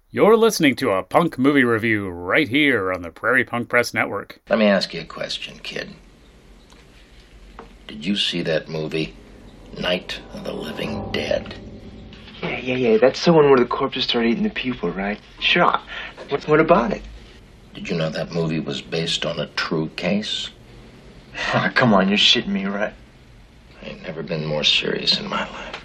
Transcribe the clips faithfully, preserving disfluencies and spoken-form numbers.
You're listening to a punk movie review right here on the Prairie Punk Press Network. Let me ask you a question, kid. Did you see that movie, Night of the Living Dead? Yeah, yeah, yeah. That's the one where the corpses start eating the people, right? Sure. What, what about it? Did you know that movie was based on a true case? Oh, come on, you're shitting me, right? I ain't never been more serious in my life.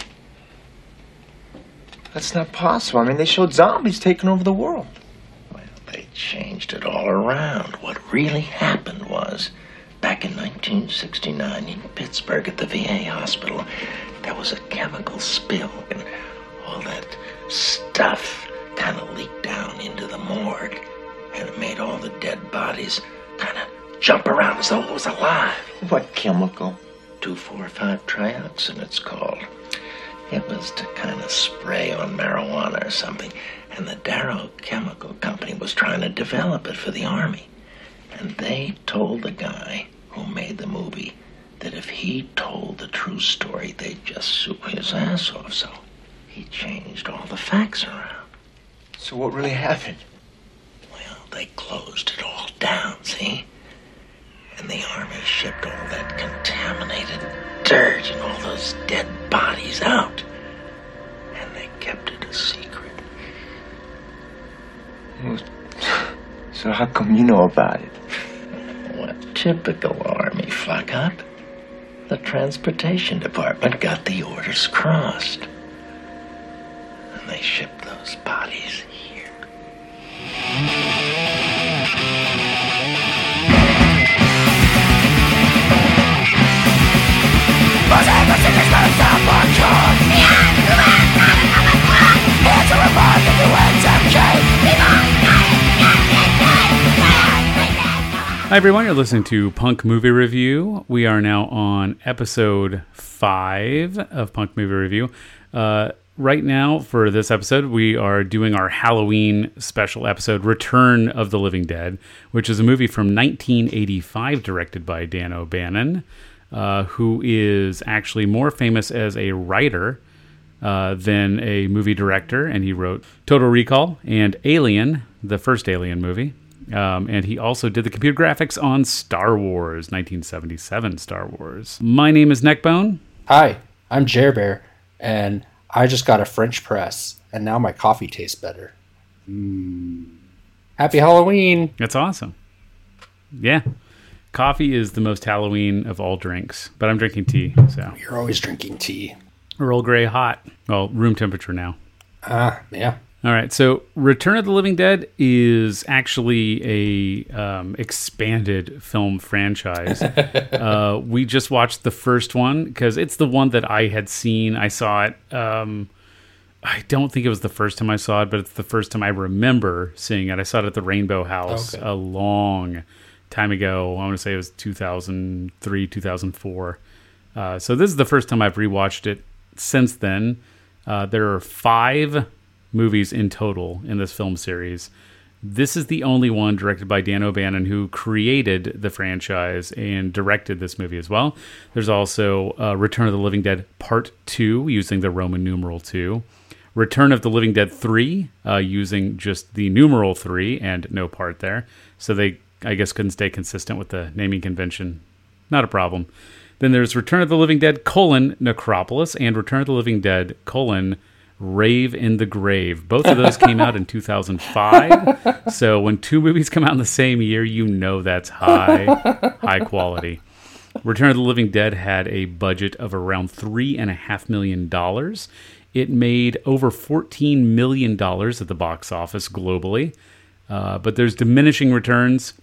That's not possible. I mean, they showed zombies taking over the world. Well, they changed it all around. What really happened was, back in nineteen sixty-nine in Pittsburgh at the V A hospital, there was a chemical spill, and all that stuff kind of leaked down into the morgue, and it made all the dead bodies kind of jump around as though it was alive. What chemical? two four five trioxin, it's called. It was to kind of spray on marijuana or something, and the Darrow Chemical Company was trying to develop it for the Army. And they told the guy who made the movie that if he told the true story, they'd just sue his ass off. So he changed all the facts around. So what really happened? Well, they closed it all down, see? And the Army shipped all that contaminated dirt and all those dead bodies out. And they kept it a secret. Well, so how come you know about it? What typical Army fuck up. The transportation department got the orders crossed. And they shipped those bodies here. Hi everyone, you're listening to Punk Movie Review. We are now on episode five of Punk Movie Review. Uh, right now, for this episode, we are doing our Halloween special episode, Return of the Living Dead, which is a movie from nineteen eighty-five directed by Dan O'Bannon, uh, who is actually more famous as a writer uh, than a movie director, and he wrote Total Recall and Alien, the first Alien movie. Um, and he also did the computer graphics on Star Wars, nineteen seventy-seven Star Wars. My name is Neckbone. Hi, I'm Jer Bear, and I just got a French press, and now my coffee tastes better. Mm. Happy Halloween! That's awesome. Yeah. Coffee is the most Halloween of all drinks, but I'm drinking tea, so. You're always drinking tea. Earl Grey hot. Well, room temperature now. Ah, yeah. All right, so Return of the Living Dead is actually a um, expanded film franchise. uh, we just watched the first one because it's the one that I had seen. I saw it. Um, I don't think it was the first time I saw it, but it's the first time I remember seeing it. I saw it at the Rainbow House okay. a long time ago. I want to say it was two thousand three, two thousand four. Uh, so this is the first time I've rewatched it since then. Uh, there are five movies in total in this film series. This is the only one directed by Dan O'Bannon, who created the franchise and directed this movie as well. There's also uh, Return of the Living Dead Part two, using the Roman numeral two. Return of the Living Dead three, uh, using just the numeral three and no part there. So they, I guess, couldn't stay consistent with the naming convention. Not a problem. Then there's Return of the Living Dead, colon, Necropolis, and Return of the Living Dead, colon, Rave in the Grave. Both of those came out in two thousand five. So when two movies come out in the same year, you know that's high, high quality. Return of the Living Dead had a budget of around three and a half million dollars. It made over fourteen million dollars at the box office globally. Uh, but there's diminishing returns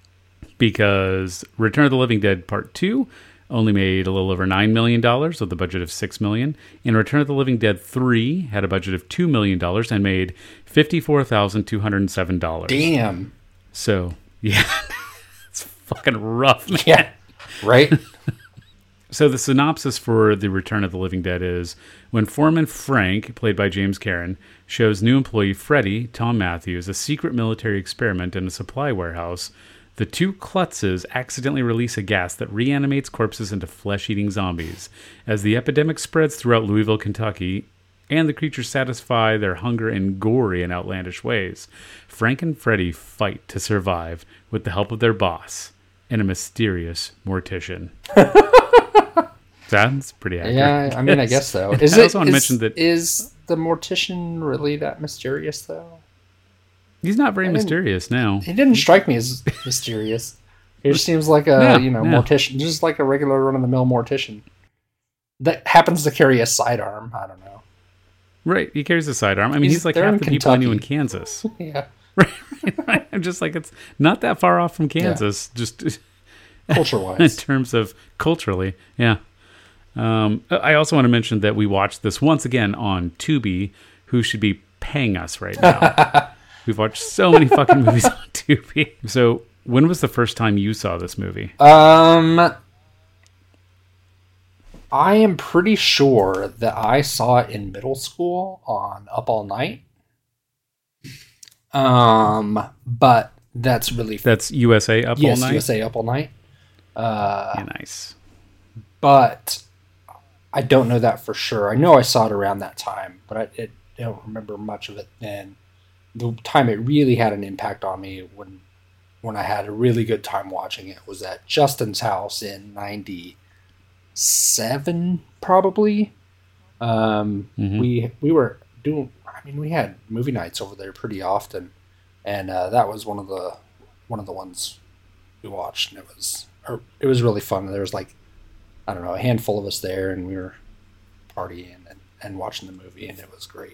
because Return of the Living Dead Part two only made a little over nine million dollars with a budget of six million dollars. And Return of the Living Dead three had a budget of two million dollars and made fifty-four thousand two hundred seven dollars. Damn. So, yeah, it's fucking rough, man. Yeah, right? So the synopsis for The Return of the Living Dead is, when Foreman Frank, played by James Karen, shows new employee Freddy, Tom Matthews, a secret military experiment in a supply warehouse, the two klutzes accidentally release a gas that reanimates corpses into flesh-eating zombies. As the epidemic spreads throughout Louisville, Kentucky, and the creatures satisfy their hunger in gory and outlandish ways. Frank and Freddy fight to survive with the help of their boss and a mysterious mortician. Sounds pretty accurate. Yeah, I mean, I guess so. Is I it, also want to is, mention that is the mortician really that mysterious, though? he's not very I didn't- mysterious now. He didn't strike me as mysterious. He just seems like a Yeah, you know yeah. mortician, just like a regular run of the mill mortician that happens to carry a sidearm. I don't know. Right, he carries a sidearm. I mean, he's, He's- like they're half in the people I knew in Kentucky. Kansas. Yeah, Right, I'm just like, it's not that far off from Kansas, just culture in wise. terms of culturally. Yeah. Um, I also want to mention that we watched this once again on Tubi, who should be paying us right now. We've watched so many fucking movies on Tubi. So, when was the first time you saw this movie? Um, I am pretty sure that I saw it in middle school on Up All Night. Um, but that's really That's U S A Up yes, All Night? U S A Up All Night. Uh, Yeah, nice. but I don't know that for sure. I know I saw it around that time, but I, it, I don't remember much of it then. The time it really had an impact on me when when I had a really good time watching it was at Justin's house in ninety-seven, probably. Um, Mhm. We we were doing. I mean, we had movie nights over there pretty often, and uh, that was one of the one of the ones we watched, and it was or it was really fun. There was like I don't know a handful of us there, and we were partying and, and watching the movie, and it was great.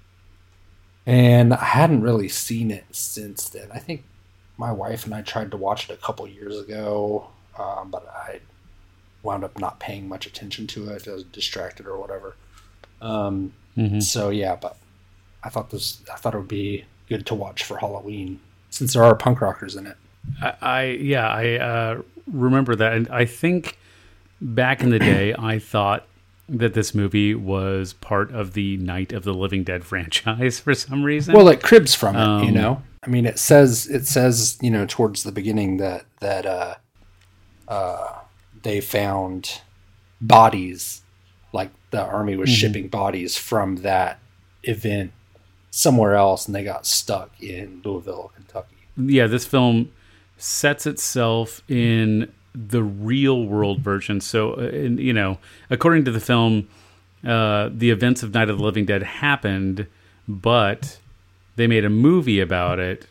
And I hadn't really seen it since then. I think my wife and I tried to watch it a couple years ago, um, but I wound up not paying much attention to it. I was distracted or whatever. Um, Mhm. So yeah, but I thought this. I thought it would be good to watch for Halloween since there are punk rockers in it. I, I yeah, I uh, remember that, and I think back in the day, I thought that this movie was part of the Night of the Living Dead franchise for some reason. Well, it cribs from it, you Um, know. I mean, it says it says you know towards the beginning that that uh, uh, they found bodies, like the army was Mhm. shipping bodies from that event somewhere else, and they got stuck in Louisville, Kentucky. yeah, this film sets itself in the real world version. So, uh, in, you know, according to the film, uh, the events of Night of the Living Dead happened, but they made a movie about it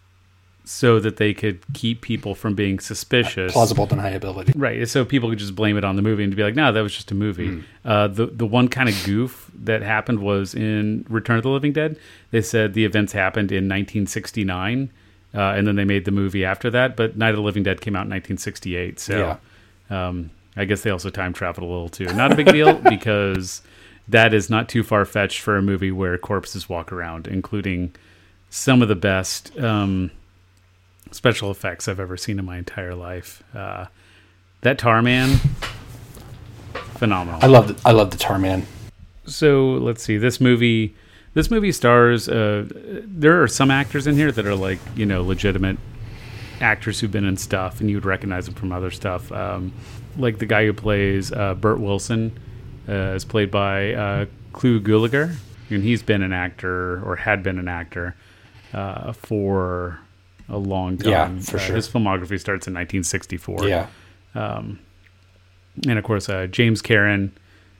so that they could keep people from being suspicious. Plausible deniability. Right, so people could just blame it on the movie and be like, "No, that was just a movie." Mm. Uh, the the one kind of goof that happened was in Return of the Living Dead. They said the events happened in nineteen sixty-nine, uh, and then they made the movie after that. But Night of the Living Dead came out in nineteen sixty-eight, so um, I guess they also time traveled a little too. Not a big deal because that is not too far fetched for a movie where corpses walk around, including some of the best Um, special effects I've ever seen in my entire life. Uh, that Tar Man, phenomenal. I love the, I love the Tar Man. So let's see. This movie, this movie stars. Uh, there are some actors in here that are like you know legitimate actors who've been in stuff, and you would recognize them from other stuff. Um, like the guy who plays uh, Burt Wilson uh, is played by uh, Clu Gulager, and he's been an actor or had been an actor uh, for a long time. Yeah, for Uh, sure. His filmography starts in nineteen sixty-four. Yeah, Um, and of course, uh, James Karen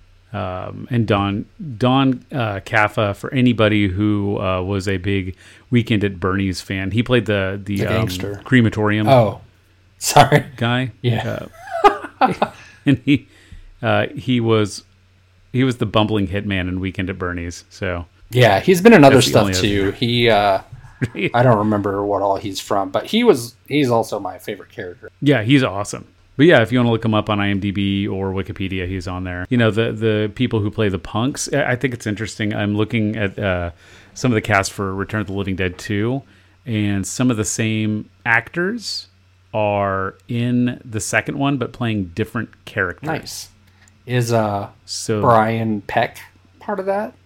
um, and Don Don uh, Caffa. For anybody who uh, was a big Weekend at Bernie's fan, he played the the, The um, gangster. crematorium Oh, sorry. guy. Yeah. Uh, and he uh, he was he was the bumbling hitman in Weekend at Bernie's. So Yeah, he's been in other That's the stuff only other too. He, uh, I don't remember what all he's from, but he was, he's also my favorite character. yeah, he's awesome. But yeah, if you want to look him up on IMDb or Wikipedia, he's on there. You know, the the people who play the punks, I I think it's interesting. I'm looking at uh, some of the cast for Return of the Living Dead two, and some of the same actors are in the second one, but playing different characters. Nice. Is uh So Brian Peck part of that?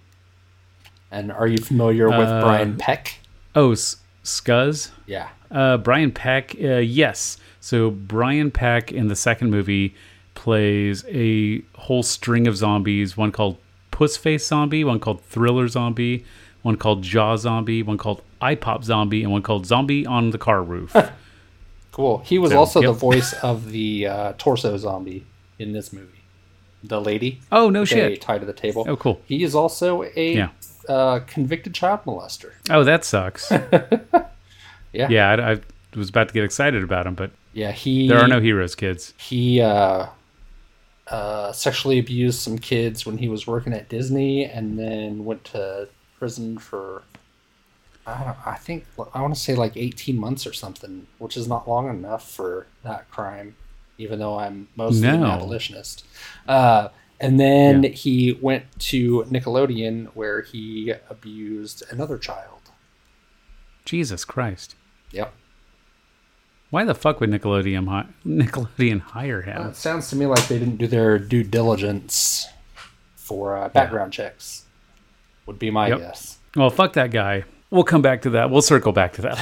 And are you familiar with Uh, Brian Peck? Oh, S- Scuzz? Yeah. Uh, Brian Peck, uh, yes. So Brian Peck in the second movie plays a whole string of zombies, one called Puss Face Zombie, one called Thriller Zombie, one called Jaw Zombie, one called Eye Pop Zombie, and one called Zombie on the Car Roof. Cool. He was So, also yep. the voice of the uh, torso zombie in this movie. The lady. Oh, no they shit. tied to the table. Oh, cool. He is also a Yeah. uh, convicted child molester. Oh, that sucks. Yeah. Yeah, I, I was about to get excited about him, but Yeah. He. there are no heroes, kids. He uh, uh, sexually abused some kids when he was working at Disney, and then went to prison for. I don't. I think I want to say like eighteen months or something, which is not long enough for that crime. Even though I'm mostly an No. abolitionist. Uh, and then Yeah. he went to Nickelodeon where he abused another child. Jesus Christ. Yep. Why the fuck would Nickelodeon, hi- Nickelodeon hire him? Uh, it sounds to me like they didn't do their due diligence for uh, background checks, would be my Yep. guess. Well, fuck that guy. We'll come back to that. We'll circle back to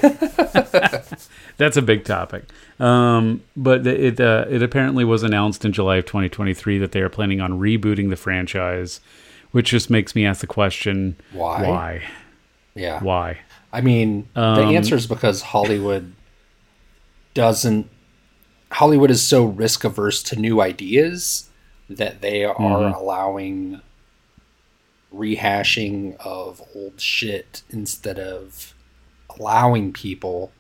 that. That's a big topic. Um, but it uh, it apparently was announced in July of twenty twenty-three that they are planning on rebooting the franchise, which just makes me ask the question, Why? Why? Yeah. Why? I mean, the Um, answer is because Hollywood doesn't. Hollywood is so risk averse to new ideas that they are Mhm. allowing rehashing of old shit instead of allowing people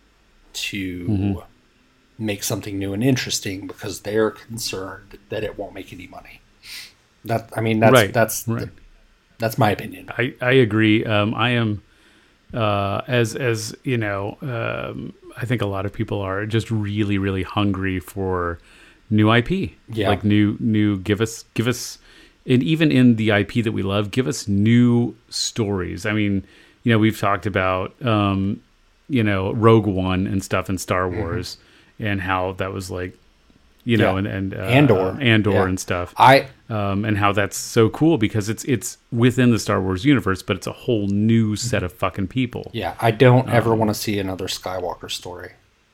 to Mhm. make something new and interesting because they're concerned that it won't make any money. That I mean, that's Right, that's right. The, that's my opinion. I, I agree. Um, I am, uh, as as you know, um, I think a lot of people are just really, really hungry for new I P. Yeah. Like new, new. Give us, give us, and even in the I P that we love, give us new stories. I mean, you know, we've talked about, um, you know, Rogue One and stuff in Star Wars, and how that was like, you know, Yeah. and and uh, Andor. Andor Yeah. and stuff. I Um, and how that's so cool because it's it's within the Star Wars universe, but it's a whole new set of fucking people. Yeah, I don't ever want to see another Skywalker story.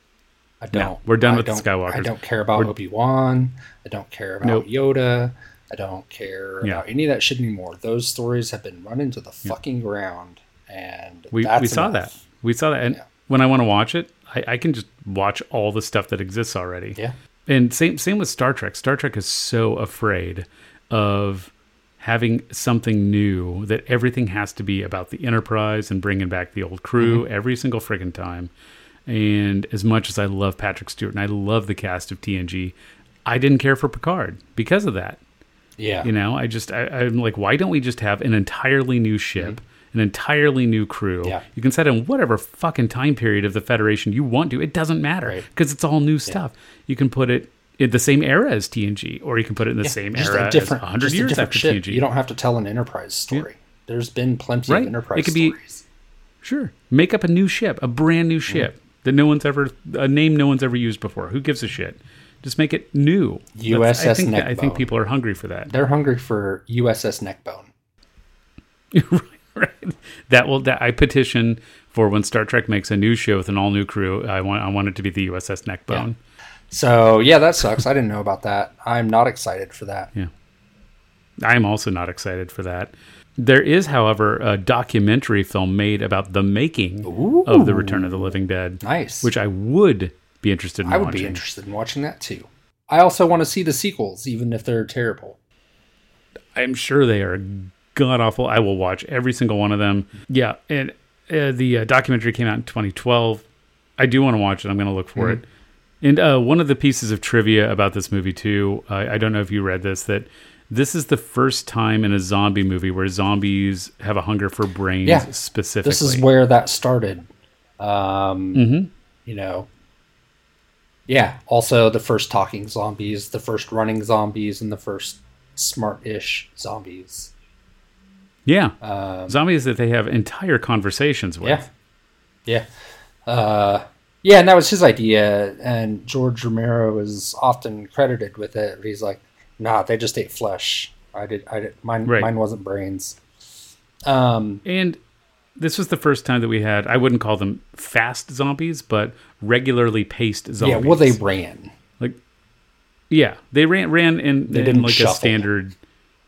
I don't. we're done I with the don't- Skywalkers. I don't care about We're- Obi-Wan. I don't care about Nope. Yoda. I don't care Yeah. about any of that shit anymore. Those stories have been run into the fucking ground, and We that's we saw enough. that. We saw that. And Yeah. when I want to watch it, I, I can just watch all the stuff that exists already. Yeah. And same same with Star Trek. Star Trek is so afraid of having something new that everything has to be about the Enterprise and bringing back the old crew Mm-hmm. every single friggin' time. And as much as I love Patrick Stewart and I love the cast of T N G, I didn't care for Picard because of that. Yeah. You know, I just, I, I'm like, why don't we just have an entirely new ship, an entirely new crew? Yeah. You can set in whatever fucking time period of the Federation you want to. It doesn't matter Right. because it's all new stuff. You can put it in the same era as T N G, or you can put it in the same Just era a different, as one hundred just a years different after ship. T N G. You don't have to tell an Enterprise story. There's been plenty Right. of Enterprise It could be- stories. Sure. Make up a new ship, a brand new ship that no one's ever, a name no one's ever used before. Who gives a shit? Just make it new. U S S That's- I think, I think Neckbone. people are hungry for that. They're hungry for U S S Neckbone. right, right. That will. That I petition for when Star Trek makes a new show with an all new crew. I want. I want it to be the U S S Neckbone. So yeah, that sucks. I didn't know about that. I'm not excited for that. Yeah. I am also not excited for that. There is, however, a documentary film made about the making of the Return of the Living Dead, Nice. which I would be interested in I would watching. be interested in watching that too. I also want to see the sequels, even if they're terrible. I'm sure they are god awful. I will watch every single one of them. Yeah, and uh, the uh, documentary came out in twenty twelve. I do want to watch it. I'm going to look for Mhm. it. And uh, one of the pieces of trivia about this movie too, uh, I don't know if you read this, that this is the first time in a zombie movie where zombies have a hunger for brains Yeah. specifically. This is where that started. Um, Mhm. You know. Yeah. Also, the first talking zombies, the first running zombies, and the first smart-ish zombies. Yeah. Um, Zombies that they have entire conversations with. Yeah. Yeah. Uh, yeah, and that was his idea, and George Romero is often credited with it. He's like, "Nah, they just ate flesh. I did. I did. Mine. Right. Mine wasn't brains." Um. And this was the first time that we had, I wouldn't call them fast zombies, but regularly paced zombies. Yeah. Well, they ran. Like, yeah, they ran ran in, They in didn't like shuffle. a standard.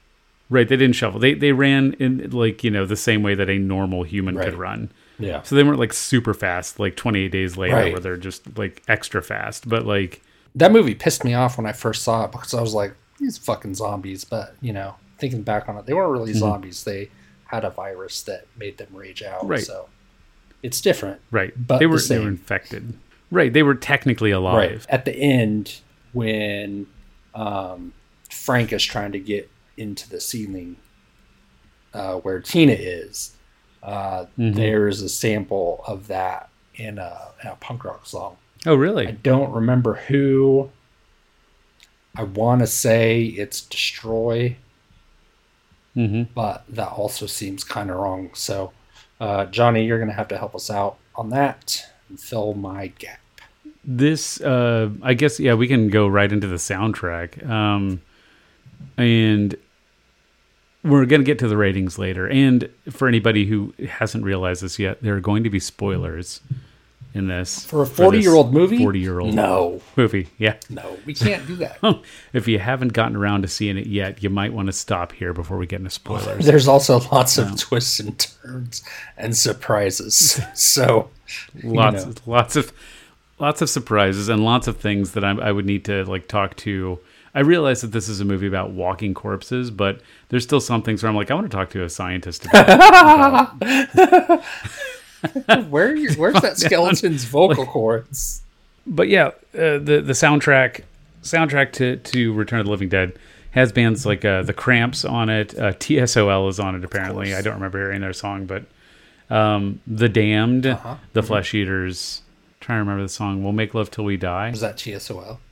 Right, they didn't shuffle. They they ran in like, you know, the same way that a normal human Right. could run. Yeah. So they weren't like super fast, like twenty-eight days later, Right. where they're just like extra fast. But like, That movie pissed me off when I first saw it because I was like, these fucking zombies. But, you know, thinking back on it, they weren't really Mm-hmm. zombies. They had a virus that made them rage out. Right. So it's different. right, But they the were they were same. infected. Right, they were technically alive. At the end, when um, Frank is trying to get into the ceiling uh, where Tina is, uh, Mhm. there's a sample of that in a, in a punk rock song. Oh, I really? don't remember who. I want to say it's Destroy, hmm but that also seems kind of wrong. So, uh, Johnny, you're going to have to help us out on that and fill my gap. This, uh, I guess, yeah, we can go right into the soundtrack. Um, and we're going to get to the ratings later. And for anybody who hasn't realized this yet, there are going to be spoilers in this. For a forty-year-old movie? forty-year-old No. movie, yeah. No, we can't do that. If you haven't gotten around to seeing it yet, you might want to stop here before we get into spoilers. There's also lots of twists and turns and surprises. So, lots, know. lots of, lots of surprises and lots of things that I, I would need to like talk to. I realize that this is a movie about walking corpses, but there's still some things where I'm like, I want to talk to a scientist about. about where you, where's that skeleton's vocal cords? but yeah, uh, the the soundtrack soundtrack to to Return of the Living Dead has bands like uh, the Cramps on it. Uh, T S O L is on it apparently. I don't remember hearing their song, but um, the Damned, Uh-huh. the Flesh Eaters. Trying to remember the song. We'll Make Love Till We Die. Was that T S O L?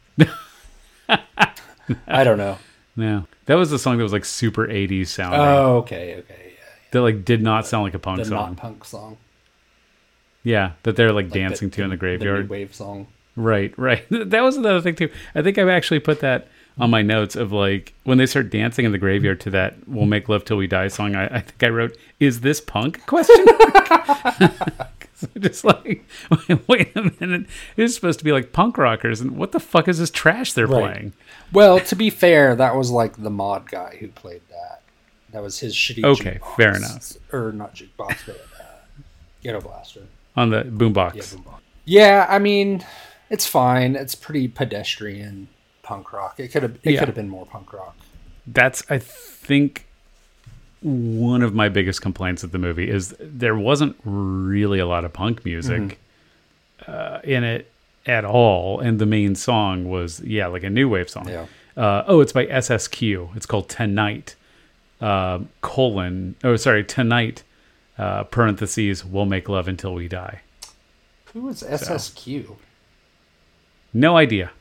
I don't know. Yeah, that was the song that was like super eighties sounding. Oh, okay, okay, yeah. That like did not sound like a punk The song. not punk song. Yeah, that they're like, Like dancing to in the new graveyard. wave song. Right, right. That was another thing too. I think I've actually put that on my notes of like when they start dancing in the graveyard to that "We'll Make Love Till We Die" song. I, I think I wrote, "Is this punk?" Question. So just like, wait, wait a minute. It's supposed to be like punk rockers, and what the fuck is this trash they're Right. playing? Well, to be fair, that was like the mod guy who played that. That was his shitty. Okay, jukebox. fair enough. Or not jukebox, but uh, ghetto blaster. On the boombox. Yeah, boombox. Yeah, I mean, it's fine. It's pretty pedestrian punk rock. It could have. It Yeah. could have been more punk rock. That's, I think, one of my biggest complaints of the movie is there wasn't really a lot of punk music uh, in it at all, and the main song was yeah like a new wave song. Yeah. Uh, oh, it's by S S Q. It's called Tonight. Uh, colon. Oh, sorry, Tonight. Uh, parentheses. We'll make love until we die. Who was S S Q? No idea.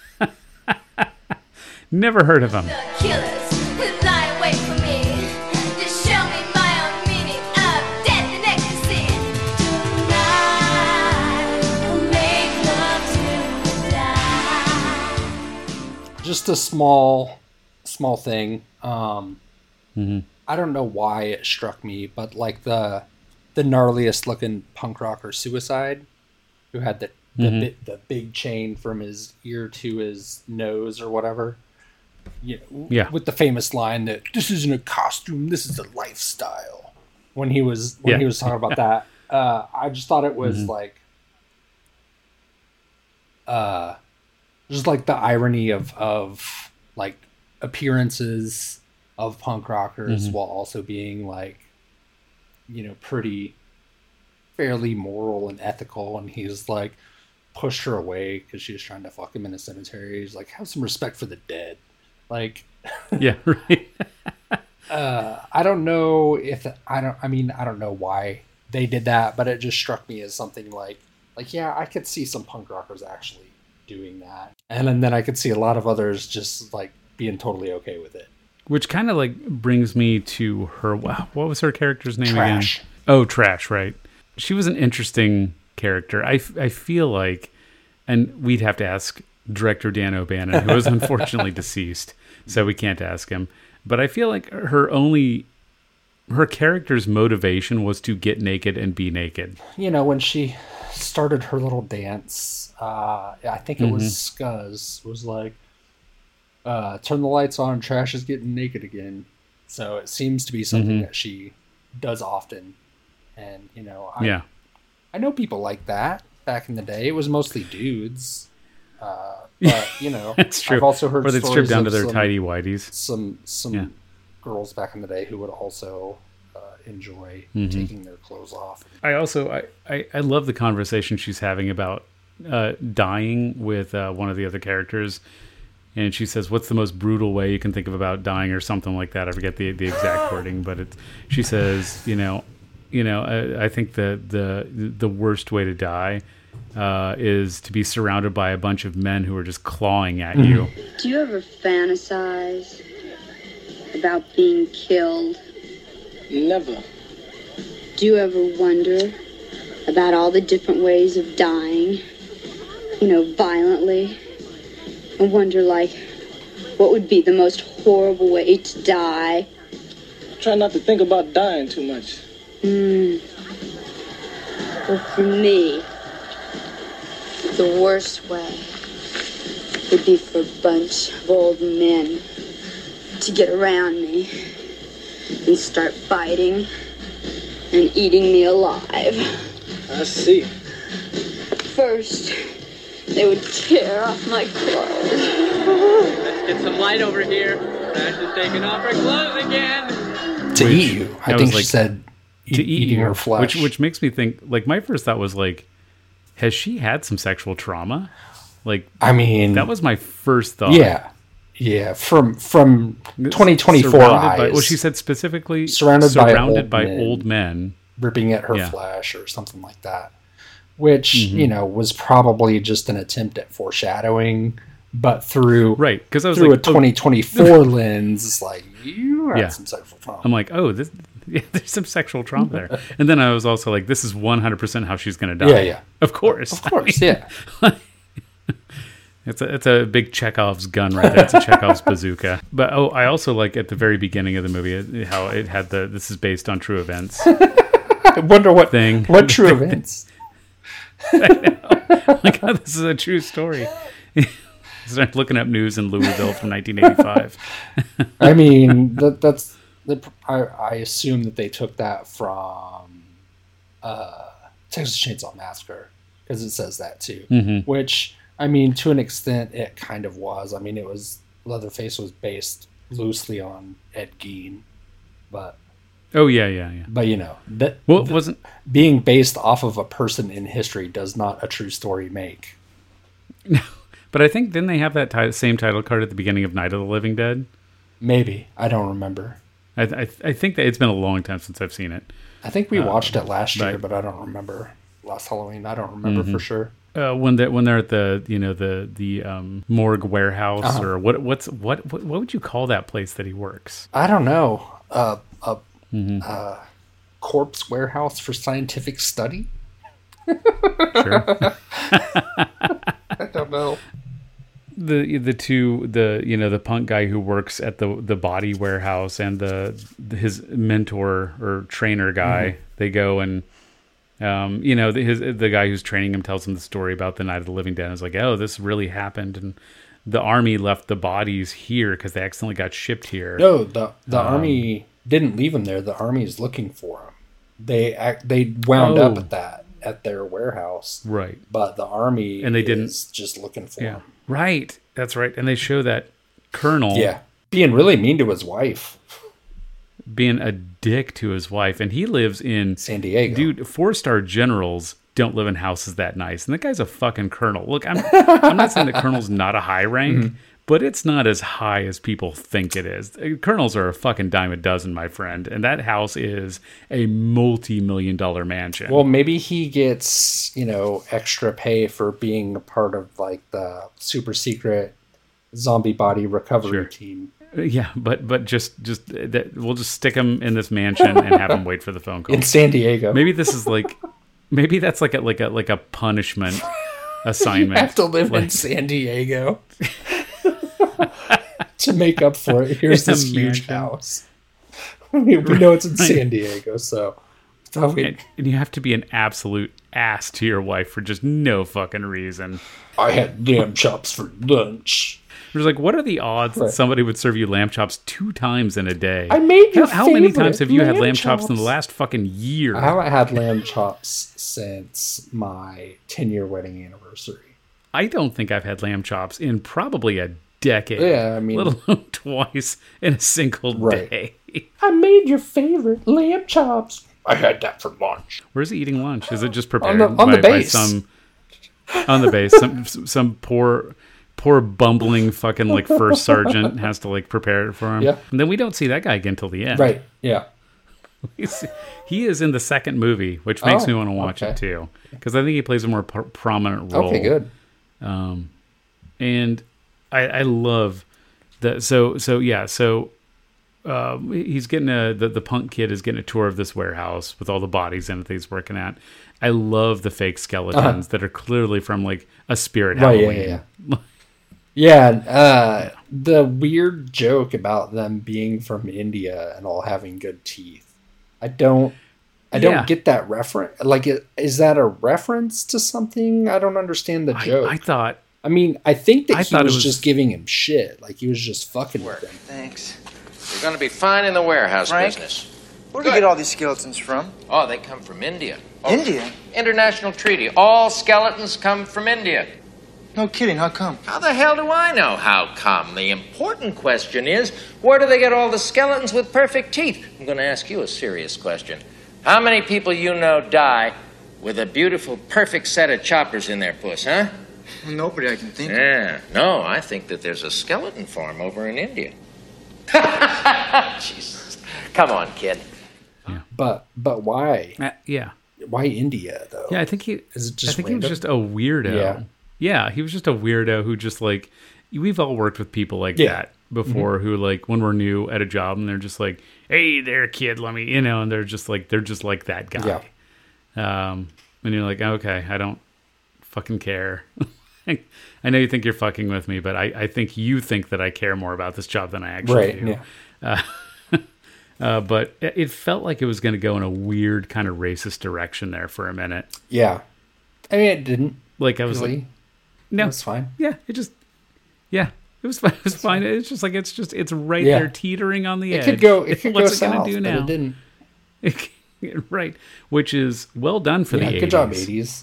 Never heard of him. Killers who lie awake for me to show me my own meaning of death and ecstasy. Tonight, we'll make love till we die. Just a small, small thing. Um, Mhm. I don't know why it struck me, but like the the gnarliest looking punk rocker Suicide, who had the the, Mhm. bi- the big chain from his ear to his nose or whatever. You know, Yeah. with the famous line that this isn't a costume, this is a lifestyle. When he was when Yeah. he was talking about that, uh, I just thought it was Mhm. like, uh, just like the irony of of like appearances of punk rockers Mhm. while also being like, you know, pretty fairly moral and ethical. And he's like pushed her away because she was trying to fuck him in a cemetery. He's like, have some respect for the dead. Like, Yeah, right. uh, I don't know if I don't. I mean, I don't know why they did that, but it just struck me as something like, like yeah, I could see some punk rockers actually doing that, and, and then I could see a lot of others just like being totally okay with it. Which kind of like brings me to her. Wow, what was her character's name Trash. again? Oh, Trash, right. She was an interesting character. I, f- I feel like, and we'd have to ask director Dan O'Bannon, who is unfortunately deceased, so we can't ask him. But I feel like her only, her character's motivation was to get naked and be naked. You know, when she started her little dance, uh, I think it was Mm-hmm. Scuzz was like, uh, turn the lights on, Trash is getting naked again. So it seems to be something Mhm. that she does often. And, you know, I, Yeah. I know people like that back in the day. It was mostly dudes. Uh, but, you know, That's true. I've also heard Or they'd strip stories down to of their some, tidy whities. some, some Yeah. girls back in the day who would also uh, enjoy Mhm. taking their clothes off. I also I, I, I love the conversation she's having about uh, dying with uh, one of the other characters, and she says, "What's the most brutal way you can think of about dying?" or something like that. I forget the the exact wording, but it's she says, you know, you know, I, I think the the the worst way to die uh, is to be surrounded by a bunch of men who are just clawing at you. Do you ever fantasize about being killed? Never. Do you ever wonder about all the different ways of dying? You know, violently? And wonder, like, what would be the most horrible way to die? Try not to think about dying too much. Hmm. Well, for me, the worst way would be for a bunch of old men to get around me and start biting and eating me alive. I see. First, they would tear off my clothes. Let's get some light over here. Crash is taking off her clothes again. To Which- eat you. I that think was she like- said To eat- eat eating you, her flesh. which which makes me think. Like my first thought was like, has she had some sexual trauma? Like I mean, that was my first thought. yeah. Yeah, from from twenty twenty-four Surrounded eyes. by, well, she said specifically Surrounded by surrounded old by men. old men. ripping at her Yeah. flesh or something like that, which Mhm. you know was probably just an attempt at foreshadowing, but through Right, because I was through like, a twenty twenty-four lens, it's like you had Yeah. some sexual trauma. I'm like, oh, this, yeah, there's some sexual trauma there. And then I was also like, this is one hundred percent how she's going to die. Yeah, yeah. Of course. Of course, yeah. It's a, it's a big Chekhov's gun right there. It's a Chekhov's bazooka. But oh, I also like at the very beginning of the movie it- how it had the, this is based on true events I wonder what thing. what true events. Like, oh, this is a true story. Start looking up news in Louisville from nineteen eighty-five. I mean, that that's the, I, I assume that they took that from uh, Texas Chainsaw Massacre because it says that too. Mhm. Which I mean, to an extent, it kind of was. I mean, it was Leatherface was based loosely on Ed Gein, but Oh, yeah, yeah, yeah. but you know that Well, it wasn't... being based off of a person in history does not a true story make. But I think, didn't they have that ti- same title card at the beginning of Night of the Living Dead? Maybe I don't remember. I, I, I think that it's been a long time since I've seen it. I think we Uh, watched it last year, right. but I don't remember last Halloween. I don't remember for Mhm. sure. Uh, when they when they're at the you know the the um, morgue warehouse Uh-huh. or what what's what, what what would you call that place that he works? I don't know. Uh, a Mhm. uh, corpse warehouse for scientific study? Sure. I don't know. the the two the you know the punk guy who works at the the body warehouse and the his mentor or trainer guy, Mhm. they go and um you know the, his the guy who's training him tells him the story about the Night of the Living Dead. It's like, oh, this really happened, and the army left the bodies here because they accidentally got shipped here. No, the the Um, army didn't leave him there. The army is looking for him. They act, they wound up Oh. at that at their warehouse, Right. but the army And they is didn't- just looking for Yeah. him. Right. That's right. And they show that Colonel Yeah, being really mean to his wife, being a dick to his wife, and he lives in San Diego. Dude, four-star generals don't live in houses that nice, and the guy's a fucking colonel. Look, I'm I'm not saying that colonel's not a high rank, Mhm. but it's not as high as people think it is. Uh, Colonels are a fucking dime a dozen, my friend, and that house is a multi-million dollar mansion. Well, maybe he gets, you know, extra pay for being a part of like the super secret zombie body recovery Sure. team. Uh, yeah, but but just just uh, that, we'll just stick him in this mansion and have him wait for the phone call In San Diego. Maybe this is like maybe that's like a like a like a punishment assignment. You have to live in Like- San Diego to make up for it. Here's In a this huge mansion. house. I mean, we know it's in Right. San Diego, so thought we- And, and you have to be an absolute ass to your wife for just no fucking reason. I had lamb chops for lunch. There's like, what are the odds Right. that somebody would serve you lamb chops two times in a day? I made your How, how many favorite times have you had lamb lamb chops. chops. in the last fucking year? I haven't had lamb chops since my ten-year wedding anniversary. I don't think I've had lamb chops in probably a decade. Yeah, I mean- let alone twice in a single Right. day. I made your favorite lamb chops. I had that for lunch. Where's he eating lunch? Is it just prepared On the- on by, the by base. some on the base? Some some poor poor bumbling fucking like first sergeant has to like prepare it for him. Yeah. And then we don't see that guy again till the end. Right, yeah. He's, he is in the second movie, which makes Oh, me want to watch okay. it too, because I think he plays a more pro- prominent role. Okay, good. Um, and I, I love the so so yeah so uh, he's getting a the, the punk kid is getting a tour of this warehouse with all the bodies in it that he's working at. I love the fake skeletons Uh-huh. that are clearly from like a spirit Right, yeah, Halloween. yeah, Yeah, uh, the weird joke about them being from India and all having good teeth. I don't, I don't Yeah. get that reference. Like, i- is that a reference to something? I don't understand the I, joke. I thought I mean, I think that I he thought it was, was- just giving him shit. Like he was just fucking with him. Thanks. You're going to be fine in the warehouse Frank? business. Where do you Good. get all these skeletons from? Oh, they come from India. Oh, India? International treaty. All skeletons come from India. No kidding. How come? How the hell do I know how come? The important question is, where do they get all the skeletons with perfect teeth? I'm going to ask you a serious question. How many people you know die with a beautiful, perfect set of choppers in their puss, huh? Nobody I can think of. Yeah. No, I think that there's a skeleton farm over in India. Jesus. Come on, kid. But but why? uh, yeah Why India though? yeah I think he Is it I just think he was random? just a weirdo. Yeah. Yeah, he was just a weirdo who just like we've all worked with people like Yeah. that before who like when we're new at a job and they're just like, "Hey there, kid, let me," you know, and they're just like they're just like that guy. Yeah. Um, and you're like, okay, I don't fucking care. I know you think you're fucking with me, but I, I think you think that I care more about this job than I actually Right. do. Yeah. Uh, but it it felt like it was going to go in a weird kind of racist direction there for a minute. Yeah. I mean, it didn't. Like I was Really? like, no, That's fine. yeah, it just, yeah, it was fine. It was fine. It's just like it's just it's right Yeah. there teetering on the It edge. could go. It could go What's it gonna south, do but now? it didn't. Right, which is well done for Yeah, the eighties. good job, eighties.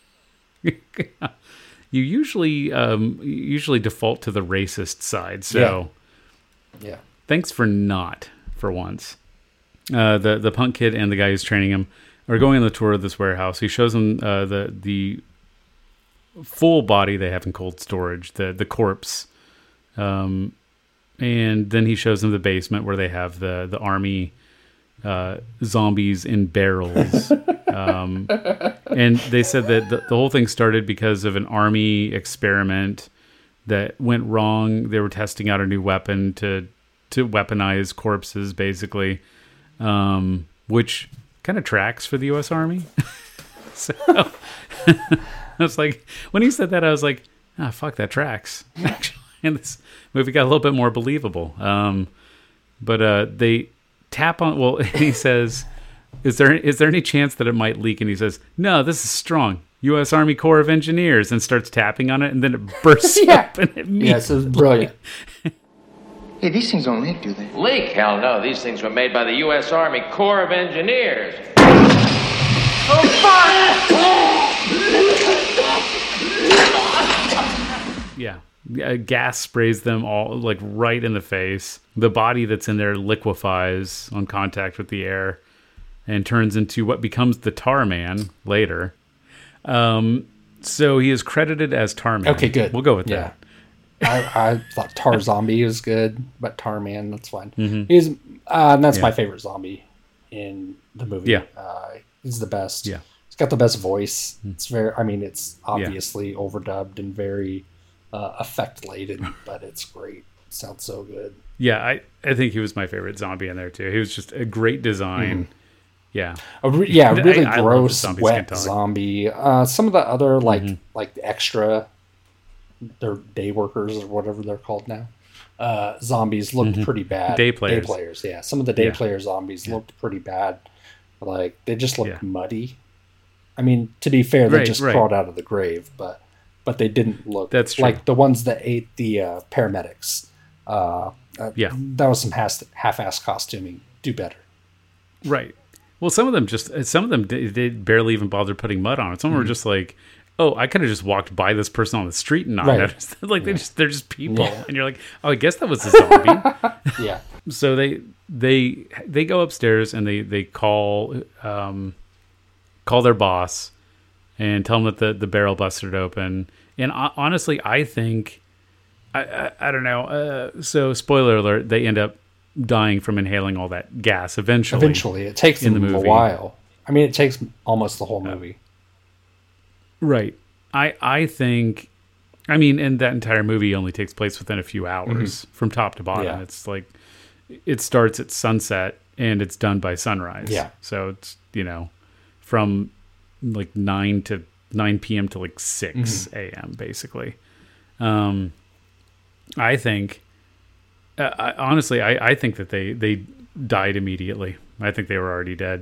You usually um, you usually default to the racist side, so Yeah. thanks for not for once. Uh, the the punk kid and the guy who's training him are going on the tour of this warehouse. He shows them uh, the the full body they have in cold storage, the the corpse, um, and then he shows them the basement where they have the the army uh, zombies in barrels. um, and they said that the, the whole thing started because of an army experiment that went wrong. They were testing out a new weapon to to weaponize corpses, basically, um, which kind of tracks for the U S Army. So I was like, when he said that, I was like, ah, fuck, that tracks. Actually, and this movie got a little bit more believable. Um, but uh, they tap on. Well, he says, "Is there is there any chance that it might leak?" And he says, "No, this is strong. U S Army Corps of Engineers," and starts tapping on it, and then it bursts Yeah. open. Yes, it was brilliant. Hey, these things don't leak, do they? Leak? Hell no. These things were made by the U S Army Corps of Engineers. Yeah. Uh, gas sprays them all like right in the face. The body that's in there liquefies on contact with the air and turns into what becomes the Tar Man later. Um, so he is credited as Tar Man. Okay, good. We'll go with Yeah. that. I, I thought Tar Zombie was good, but Tar Man, that's fine. Mhm. He's uh, and that's Yeah. my favorite zombie in the movie. Yeah. uh, he's the best. Yeah. He's got the best voice. It's very. I mean, it's obviously overdubbed and very uh, effect laden, but it's great. It sounds so good. Yeah, I, I think he was my favorite zombie in there too. He was just a great design. Mhm. Yeah. A re- yeah, I- really I love the gross, zombie wet skin tone. zombie. Uh, some of the other like Mhm. like the extra, they're day workers or whatever they're called now. Uh, zombies looked Mhm. pretty bad. Day players. Day players, yeah. Some of the day Yeah. player zombies looked pretty bad. Like they just looked Yeah. muddy. I mean, to be fair, they Right, just right. crawled out of the grave, but but they didn't look That's true. like the ones that ate the uh, paramedics. Uh, uh, Yeah. that was some half, half-ass costuming. Do better. Right. Well, some of them just some of them they, they barely even bothered putting mud on it. Some of them were just like, oh, I could have just walked by this person on the street and not Right. noticed. Like they just they're just people, Yeah. and you're like, oh, I guess that was a zombie. Yeah. So they they they go upstairs and they they call um, call their boss and tell him that the, the barrel busted open. And uh, honestly, I think I, I I don't know. Uh, so spoiler alert: they end up dying from inhaling all that gas eventually. Eventually, it takes in them the a movie. while. I mean, it takes almost the whole movie. Right. I I think. I mean, and that entire movie only takes place within a few hours from top to bottom. Yeah. It's like it starts at sunset and it's done by sunrise. Yeah. So it's, you know, from like nine to nine p.m. to like six a.m. basically. Um, I think, uh, I, honestly, I, I think that they, they died immediately. I think they were already dead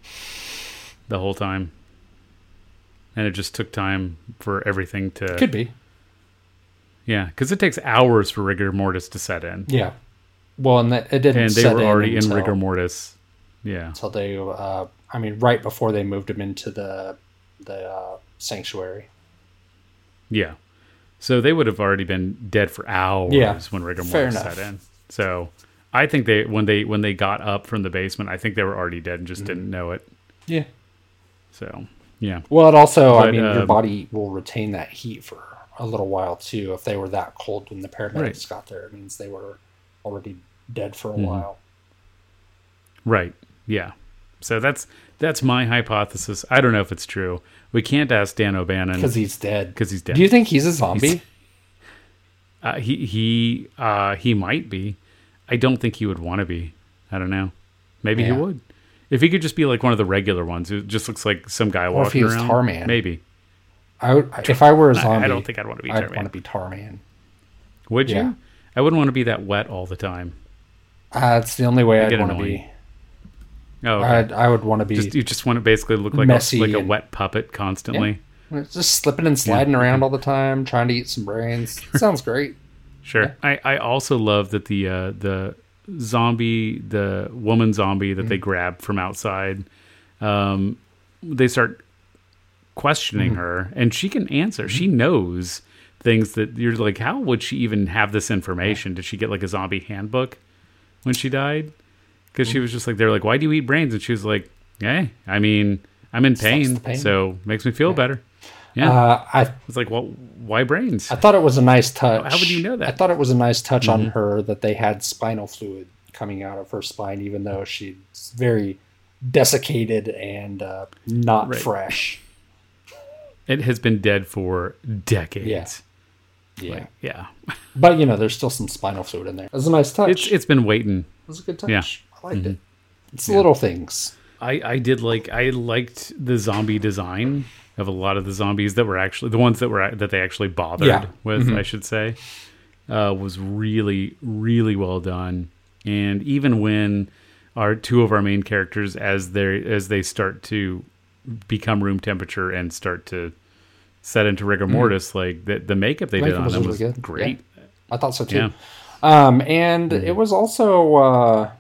the whole time. And it just took time for everything to... Could be. Yeah, because it takes hours for rigor mortis to set in. Yeah. Well, and that, it didn't And they set were in already until, in rigor mortis. Yeah. Until they, uh, I mean, right before they moved him into the the uh, sanctuary. Yeah. So they would have already been dead for hours Yeah, when rigor fair mortis enough. set in. So I think they when they when they got up from the basement, I think they were already dead and just didn't know it. Yeah. So yeah. Well, it also, I But, mean, your um, body will retain that heat for a little while too. If they were that cold when the paramedics Right. got there, it means they were already dead for a Mhm. while. Right. Yeah. So that's that's my hypothesis. I don't know if it's true. We can't ask Dan O'Bannon Because he's dead. Because he's dead. Do you think he's a zombie? Uh, he he uh, he might be. I don't think he would want to be. I don't know. Maybe Yeah. he would. If he could just be like one of the regular ones who just looks like some guy Or if walking he was around. Tarman. Maybe. I would, if I were a I- zombie, I don't think I'd want to be I'd Tarman. want to be Tarman. Would you? Yeah. I wouldn't want to be that wet all the time. Uh, it's the only way I I'd get want to annoying. be. Oh, okay. I'd, I would want to be just, you just want to basically look like a, messy like a and- wet puppet constantly. Yeah. Just slipping and sliding around all the time, trying to eat some brains. Sounds great. Sure. I, I also love that the uh, the zombie, the woman zombie that they Mm-hmm. grab from outside, um, they start questioning Mhm. her, and she can answer. She knows things that you're like, how would she even have this information? Did she get like a zombie handbook when she died? Because she was just like, they're like, why do you eat brains? And she was like, yeah, I mean, I'm in Sucks pain, the pain. so makes me feel better. Yeah. Uh, I It's like, well, why brains? I thought it was a nice touch. How would you know that? I thought it was a nice touch on Mhm. her that they had spinal fluid coming out of her spine, even though she's very desiccated and uh, not Right. fresh. It has been dead for decades. Yeah. Yeah. Like, yeah. But, you know, there's still some spinal fluid in there. It was a nice touch. It's it's been waiting. It was a good touch. Yeah. I liked Mhm. it. It's the little things. I, I did like I liked the zombie design of a lot of the zombies that were actually the ones that were that they actually bothered Yeah. with, Mhm. I should say, uh, was really really well done. And even when our two of our main characters, as they as they start to become room temperature and start to set into rigor Mhm. mortis, like the the makeup they did Makeup on was them really was good. great. Yeah. I thought so too. Yeah. Um, and Mhm. it was also uh,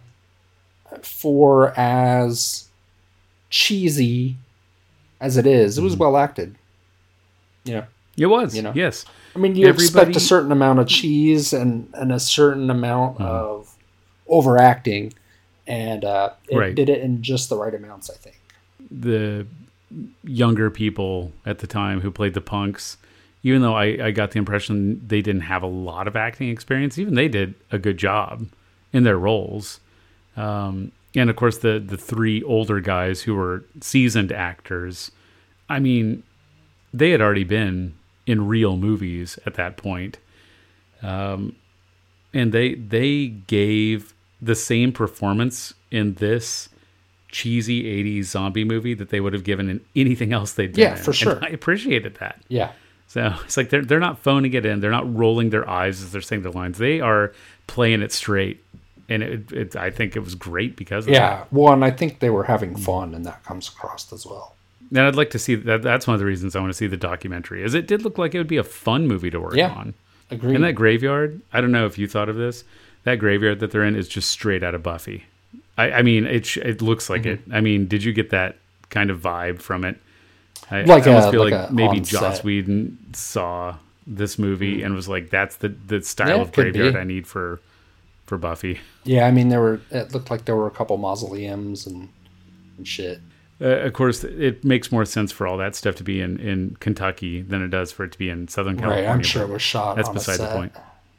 for as cheesy as it is, it was well acted. You know, It was, You know. yes. I mean, you expect Everybody- a certain amount of cheese and, and a certain amount Mhm. of overacting, and uh, it Right. did it in just the right amounts, I think. The younger people at the time who played the punks, even though I, I got the impression they didn't have a lot of acting experience, even they did a good job in their roles. Um, and of course, the the three older guys who were seasoned actors, I mean, they had already been in real movies at that point. Um, and they they gave the same performance in this cheesy eighties zombie movie that they would have given in anything else they'd been Yeah, in. for sure. And I appreciated that. Yeah. So it's like they're they're not phoning it in. They're not rolling their eyes as they're saying their lines. They are playing it straight, and it, it I think it was great because of Yeah. that. Well, and I think they were having fun, and that comes across as well. And I'd like to see that. That's one of the reasons I want to see the documentary. Is it did look like it would be a fun movie to work Yeah. on. Agreed. And that graveyard, I don't know if you thought of this. That graveyard that they're in is just straight out of Buffy. I, I mean, it sh- it looks like Mm-hmm. it. I mean, did you get that kind of vibe from it? I, Like I almost a- feel like like, a maybe on Joss set. Whedon saw this movie and was like, "That's the the style Yeah, of it could graveyard be. I need for for Buffy." Yeah, I mean, there were. It looked like there were a couple mausoleums and and shit. Uh, of course, it makes more sense for all that stuff to be in, in Kentucky than it does for it to be in Southern California. Right, I'm sure but it was shot That's on a beside the set. point.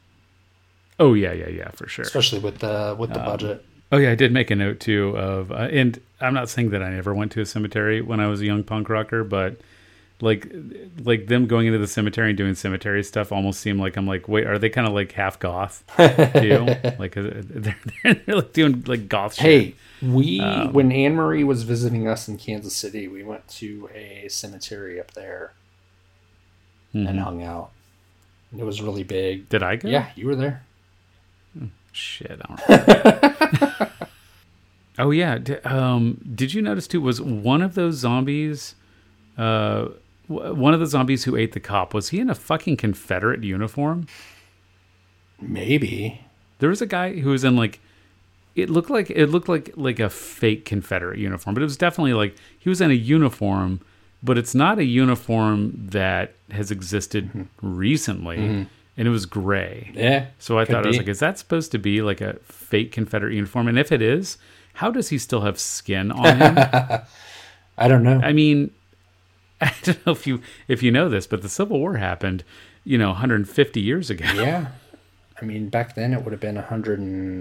Oh yeah, yeah, yeah, for sure. Especially with the with the Um, budget. Oh yeah, I did make a note too of, uh, and I'm not saying that I never went to a cemetery when I was a young punk rocker, but like, like them going into the cemetery and doing cemetery stuff almost seemed like I'm like, wait, are they kind of like half goth too? Like uh, they're, they're like doing like goth shit. Hey, we Um, when Anne Marie was visiting us in Kansas City, we went to a cemetery up there and Mhm. hung out. It was really big. Did I go? Yeah, you were there. Shit. I don't oh yeah. D- um, did you notice too? Was one of those zombies, uh, w- one of the zombies who ate the cop? Was he in a fucking Confederate uniform? Maybe. There was a guy who was in like. It looked like it looked like like a fake Confederate uniform, but it was definitely like he was in a uniform, but it's not a uniform that has existed recently, Mhm. and it was gray. Yeah, So I could thought I was be. like, is that supposed to be like a fake Confederate uniform? And if it is, how does he still have skin on him? I don't know. I mean, I don't know if you if you know this, but the Civil War happened, you know, one hundred fifty years ago. Yeah. I mean, back then it would have been one hundred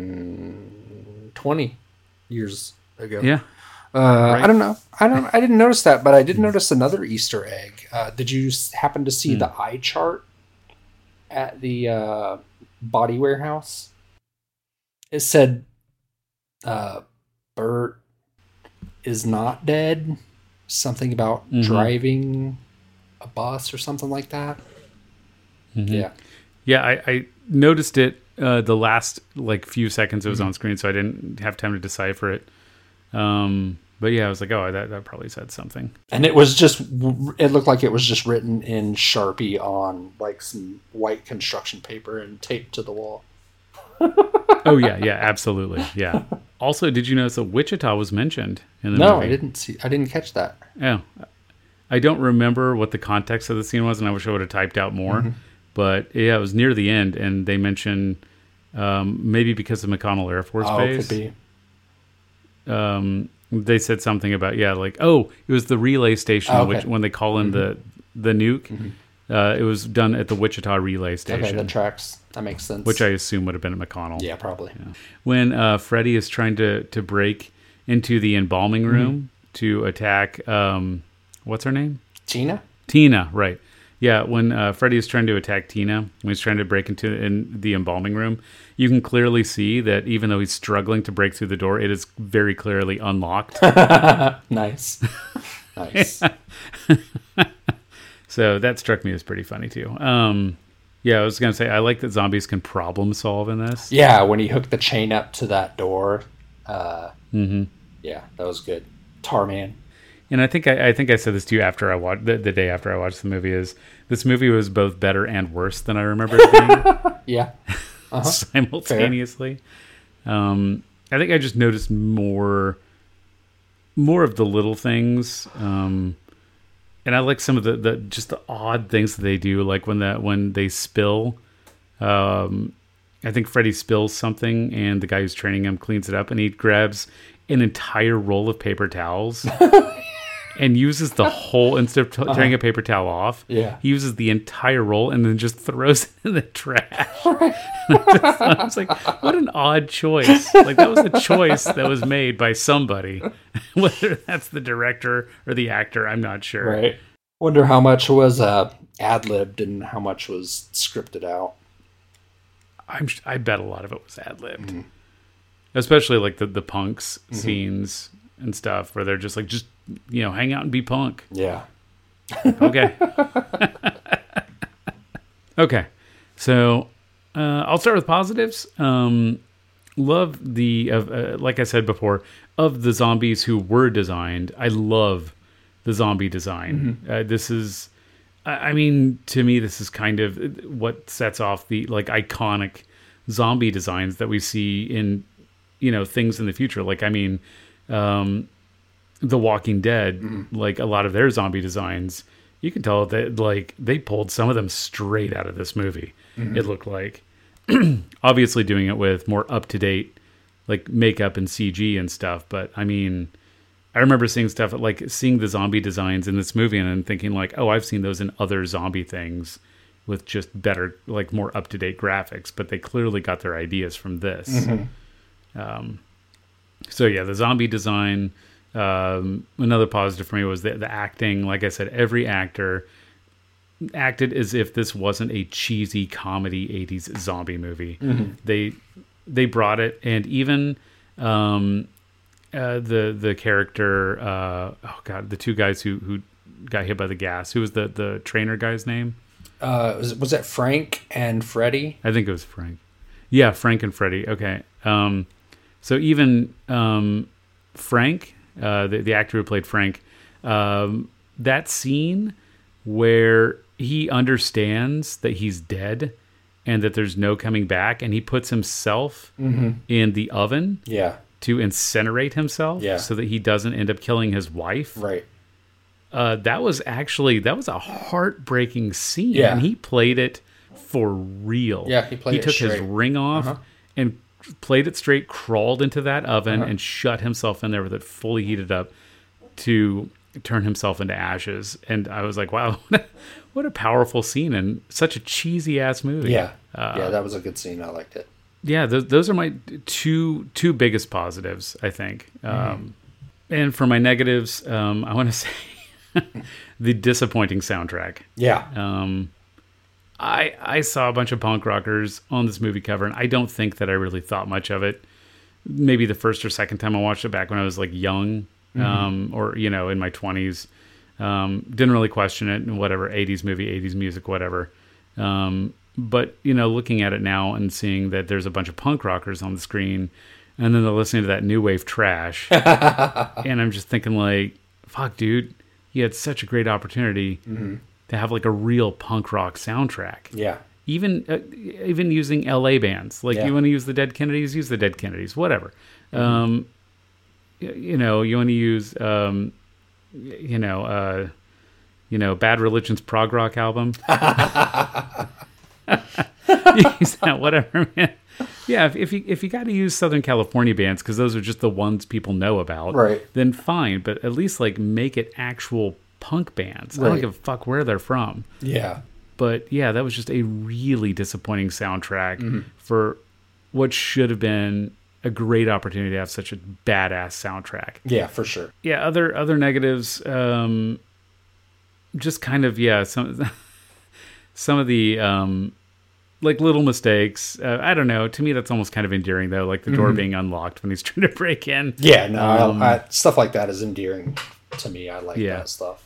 twenty years ago. Yeah. Uh, Right. I don't know. I don't. I didn't notice that, but I did notice another Easter egg. Uh, did you s- happen to see Hmm. the eye chart at the uh, body warehouse? It said, uh, "Bert is not dead." Something about Mhm. driving a bus or something like that. Mhm. Yeah. Yeah, I, I noticed it uh, the last like few seconds it was on screen, so I didn't have time to decipher it. Um, but yeah, I was like, oh, that, that probably said something. And it was just, it looked like it was just written in Sharpie on like some white construction paper and taped to the wall. Oh yeah, yeah, absolutely, yeah. Also, did you notice that Wichita was mentioned in the No, movie? I didn't see, I didn't catch that. Yeah, I don't remember what the context of the scene was, and I wish I would have typed out more. Mhm. But yeah, it was near the end, and they mentioned um, maybe because of McConnell Air Force Oh, Base. could be. Um, they said something about yeah, like oh, it was the relay station, Oh, okay. which when they call in the the nuke, uh, it was done at the Wichita relay station. Okay, that tracks. That makes sense. Which I assume would have been at McConnell. Yeah, probably. Yeah. When uh, Freddy is trying to, to break into the embalming room to attack, um, what's her name? Tina? Tina, right. Yeah, when uh, Freddy is trying to attack Tina, when he's trying to break into in the embalming room, you can clearly see that even though he's struggling to break through the door, it is very clearly unlocked. Nice. Nice. So that struck me as pretty funny too. Um, yeah, I was gonna say I like that zombies can problem solve in this. Yeah, when he hooked the chain up to that door. Uh, Mm-hmm. yeah, that was good. Tarman. And I think I, I think I said this to you after I watched the, the day after I watched the movie. Is this movie was both better and worse than I remember it being Yeah. Uh-huh. simultaneously. Um, I think I just noticed more more of the little things. Um, and I like some of the, the just the odd things that they do, like when that when they spill. Um, I think Freddy spills something, and the guy who's training him cleans it up, and he grabs an entire roll of paper towels and uses the whole instead of t- Uh-huh. tearing a paper towel off. Yeah. he uses the entire roll and then just throws it in the trash. I was like, what an odd choice. Like that was a choice that was made by somebody, whether that's the director or the actor. I'm not sure. Right. Wonder how much was uh, ad-libbed and how much was scripted out. I'm, I bet a lot of it was ad-libbed. Mm-hmm. Especially like the, the punks mm-hmm. scenes and stuff where they're just like, just, you know, hang out and be punk. Yeah. Okay. Okay. So uh, I'll start with positives. Um, love the, uh, uh, like I said before, of the zombies who were designed. I love the zombie design. Mm-hmm. Uh, this is, I mean, to me, this is kind of what sets off the like iconic zombie designs that we see in, you know, things in the future. Like, I mean, um, The Walking Dead, mm-hmm. like a lot of their zombie designs, you can tell that like they pulled some of them straight out of this movie. Mm-hmm. It looked like, obviously doing it with more up to date, like makeup and C G and stuff. But I mean, I remember seeing stuff like seeing the zombie designs in this movie and then thinking like, oh, I've seen those in other zombie things with just better, like more up to date graphics. But they clearly got their ideas from this. Mm-hmm. Um, so yeah, the zombie design. Um, another positive for me was the, the acting. Like I said, every actor acted as if this wasn't a cheesy comedy eighties zombie movie. Mm-hmm. They they brought it, and even um, uh, the the character. Uh, oh god, the two guys who who got hit by the gas. Who was the the trainer guy's name? Uh, was was that Frank and Freddie? I think it was Frank. Yeah, Frank and Freddie. Okay. Um, so even um, Frank. Uh, the, the actor who played Frank, um, that scene where he understands that he's dead and that there's no coming back, and he puts himself mm-hmm. in the oven yeah. to incinerate himself yeah. so that he doesn't end up killing his wife. Right. Uh, that was actually, that was a heartbreaking scene. Yeah. And he played it for real. Yeah, he played he it took straight. his ring off uh-huh. and played it straight, crawled into that oven, uh-huh. and shut himself in there with it fully heated up to turn himself into ashes. And I was like, wow, what a, what a powerful scene and such a cheesy ass movie. Yeah. Uh, yeah, that was a good scene. I liked it. Yeah, those, those are my two two biggest positives, I think. Mm-hmm. Um, and for my negatives, um, I want to say the disappointing soundtrack. Yeah. Um, I I saw a bunch of punk rockers on this movie cover, and I don't think that I really thought much of it. Maybe the first or second time I watched it back when I was like young, mm-hmm. um, or you know, in my twenties, um, didn't really question it. And whatever, eighties movie, eighties music, whatever. Um, but you know, looking at it now and seeing that there's a bunch of punk rockers on the screen, and then they're listening to that new wave trash, and I'm just thinking like, fuck, dude, you had such a great opportunity. Mm-hmm. To have like a real punk rock soundtrack. Yeah. Even uh, even using L A bands. Like yeah. you want to use the Dead Kennedys, use the Dead Kennedys, whatever. Mm-hmm. Um, you, you know, you want to use, um, you know, uh, you know, Bad Religion's prog rock album. Use that, whatever, man. Yeah, if, if you if you got to use Southern California bands because those are just the ones people know about, right? Then fine, but at least like make it actual punk bands. Right. I don't give a fuck where they're from. Yeah. But yeah, that was just a really disappointing soundtrack mm-hmm. for what should have been a great opportunity to have such a badass soundtrack. Yeah, for sure. Yeah, other other negatives, um, just kind of, yeah, some some of the um, like little mistakes. Uh, I don't know. To me, that's almost kind of endearing though, like the door mm-hmm. being unlocked when he's trying to break in. Yeah, no, um, I, I, stuff like that is endearing to me. I like yeah. that stuff.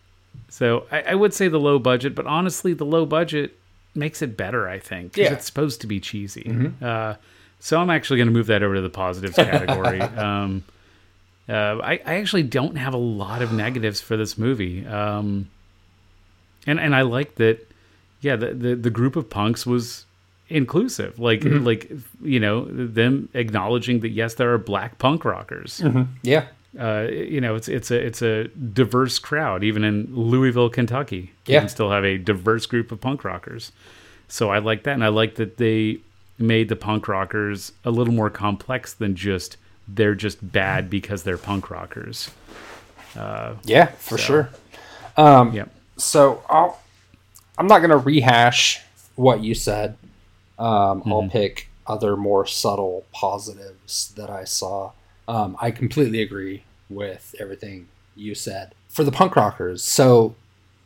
So I, I would say the low budget, but honestly, the low budget makes it better, I think. Because yeah. it's supposed to be cheesy. Mm-hmm. Uh, so I'm actually going to move that over to the positives category. um, uh, I, I actually don't have a lot of negatives for this movie. Um, and, and I like that, yeah, the, the, the group of punks was inclusive. Like, mm-hmm. like you know, them acknowledging that, yes, there are black punk rockers. Mm-hmm. Yeah. Uh, you know, it's it's a it's a diverse crowd. Even in Louisville, Kentucky, yeah. you can still have a diverse group of punk rockers. So I like that, and I like that they made the punk rockers a little more complex than just they're just bad because they're punk rockers. Uh, yeah, for so, sure. Um, yeah. So I'll, I'm not going to rehash what you said. Um, mm-hmm. I'll pick other more subtle positives that I saw. Um, I completely agree with everything you said. For the punk rockers, so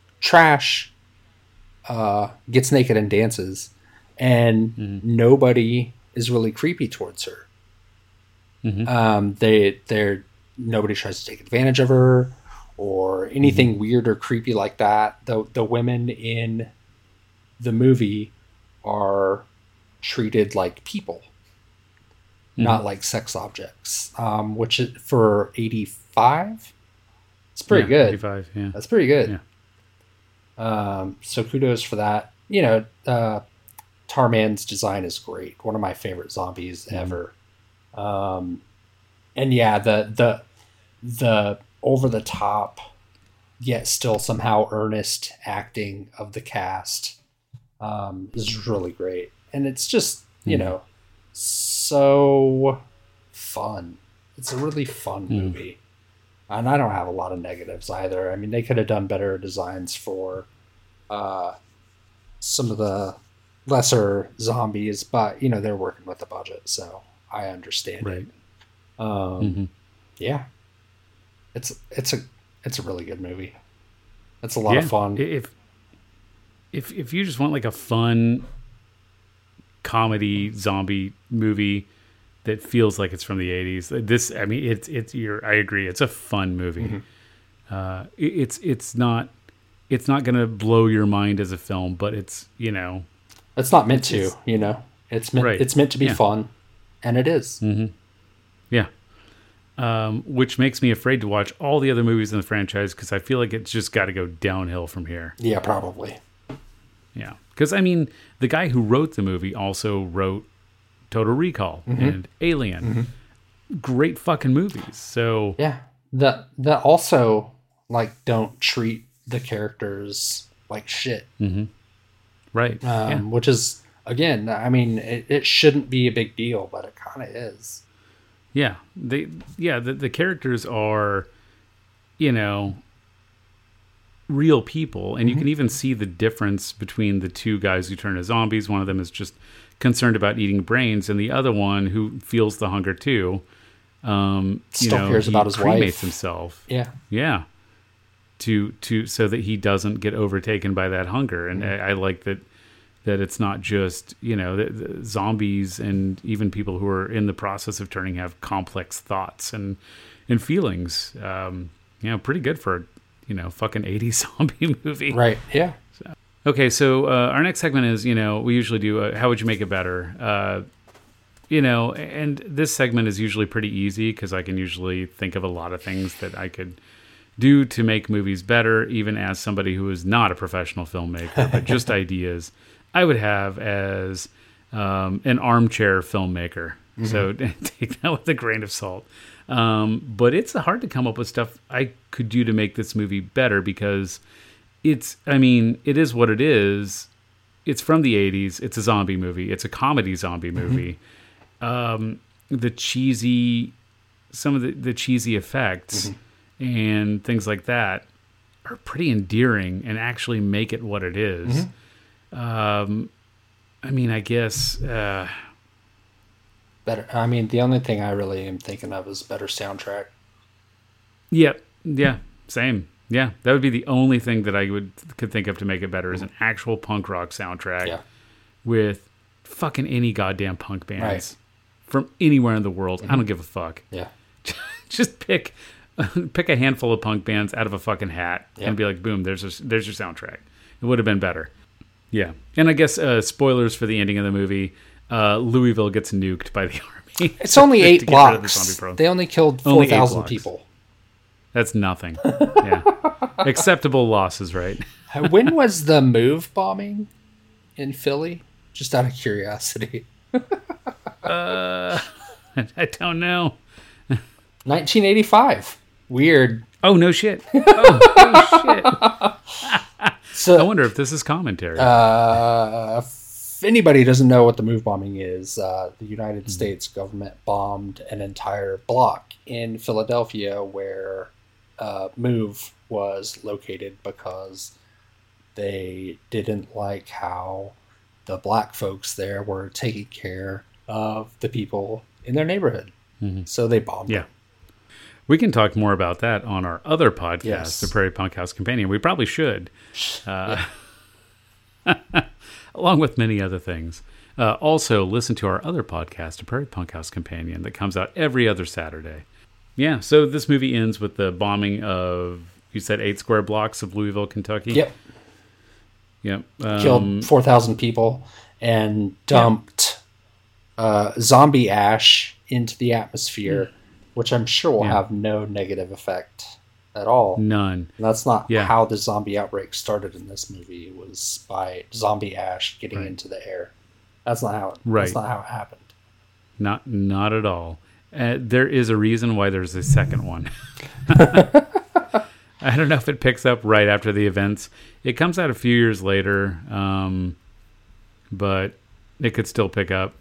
Trash uh, gets naked and dances, and mm-hmm. nobody is really creepy towards her. Mm-hmm. Um, they, they're nobody tries to take advantage of her or anything mm-hmm. weird or creepy like that. The the women in the movie are treated like people. Not like sex objects, um, which is for eighty-five, It's pretty Yeah, good. eighty-five, yeah. That's pretty good. Yeah. Um, so kudos for that. You know, uh, Tarman's design is great. One of my favorite zombies Mm-hmm. ever. Um, and yeah, the the the over the top, yet still somehow earnest acting of the cast um, is really great, and it's just you Mhm. know so fun. It's a really fun Mm. movie, and I don't have a lot of negatives either. I mean, they could have done better designs for uh, some of the lesser zombies, but you know they're working with the budget, so I understand Right. it. Um, Mhm. Yeah, it's it's a it's a really good movie. It's a lot Yeah. of fun. If if if you just want like a fun comedy zombie movie that feels like it's from the eighties, this I mean it's it's you're I agree, it's a fun movie. Mm-hmm. Uh, it, it's it's not it's not going to blow your mind as a film, but it's you know It's not meant to, it's- you know. It's meant Right. it's meant to be Yeah. fun, and it is. Mm-hmm. Yeah. Um, which makes me afraid to watch all the other movies in the franchise because I feel like it's just got to go downhill from here. Yeah, probably. Yeah. Because, I mean, the guy who wrote the movie also wrote Total Recall Mhm. and Alien. Great fucking movies. So, Yeah, that that also like don't treat the characters like shit, mhm. right. um, yeah. which is again, I mean, it, it shouldn't be a big deal, but it kind of is. Yeah. They, yeah, the, the characters are, you know, real people. And you can even see the difference between the two guys who turn to zombies. One of them is just concerned about eating brains, and the other one who feels the hunger too. Um, you Still know, cares he about his cremates wife. himself. Yeah, Yeah. To to so that he doesn't get overtaken by that hunger, and Mm-hmm. I, I like that that it's not just you know the, the zombies and even people who are in the process of turning have complex thoughts and and feelings. Um, you know, pretty good for you know fucking eighties zombie movie. right. Yeah, Okay, so uh, our next segment is, you know, we usually do uh, how would you make it better? Uh, you know, and this segment is usually pretty easy because I can usually think of a lot of things that I could do to make movies better, even as somebody who is not a professional filmmaker, but just ideas I would have as um, an armchair filmmaker. So take that with a grain of salt. Um, but it's hard to come up with stuff I could do to make this movie better because it's, I mean, it is what it is. It's from the eighties. It's a zombie movie. It's a comedy zombie movie. Um, the cheesy, some of the, the cheesy effects and things like that are pretty endearing and actually make it what it is. Um, I mean, I guess, uh, better. I mean, the only thing I really am thinking of is better soundtrack. yeah, yeah, same. Yeah, that would be the only thing that I would could think of to make it better is an actual punk rock soundtrack Yeah. with fucking any goddamn punk bands Right. from anywhere in the world. I don't give a fuck. Yeah, Just pick pick a handful of punk bands out of a fucking hat Yeah. and be like, boom, there's a, there's your soundtrack. It would have been better. Yeah, and I guess uh, spoilers for the ending of the movie: uh, Louisville gets nuked by the army. it's only To eight get rid of the blocks. zombie problem. They only killed four Only eight thousand blocks. people. That's nothing. Yeah, acceptable losses, right? When was the move bombing in Philly? Just out of curiosity. Uh, I don't know. nineteen eighty-five. Weird. Oh no shit. Oh no shit. I So, wonder if this is commentary. uh, if anybody doesn't know what the move bombing is, uh, the United States government bombed an entire block in Philadelphia where uh, Move was located because they didn't like how the black folks there were taking care of the people in their neighborhood. So they bombed Yeah. them. We can talk more about that on our other podcast, Yes. the Prairie Punk House Companion. We probably should, uh, along with many other things. Uh, also, listen to our other podcast, the Prairie Punk House Companion, that comes out every other Saturday. Yeah, so this movie ends with the bombing of, you said, eight square blocks of Louisville, Kentucky? Yep. Yep. Um, Killed four thousand people and dumped uh, zombie ash into the atmosphere, which I'm sure will Yeah. have no negative effect at all. None. And that's not Yeah. how the zombie outbreak started in this movie. It was by zombie ash getting Right. into the air. That's not how it, Right. that's not how it happened. Not not at all. Uh, there is a reason why there's a second one. I don't know if it picks up right after the events. It comes out a few years later, um, but it could still pick up,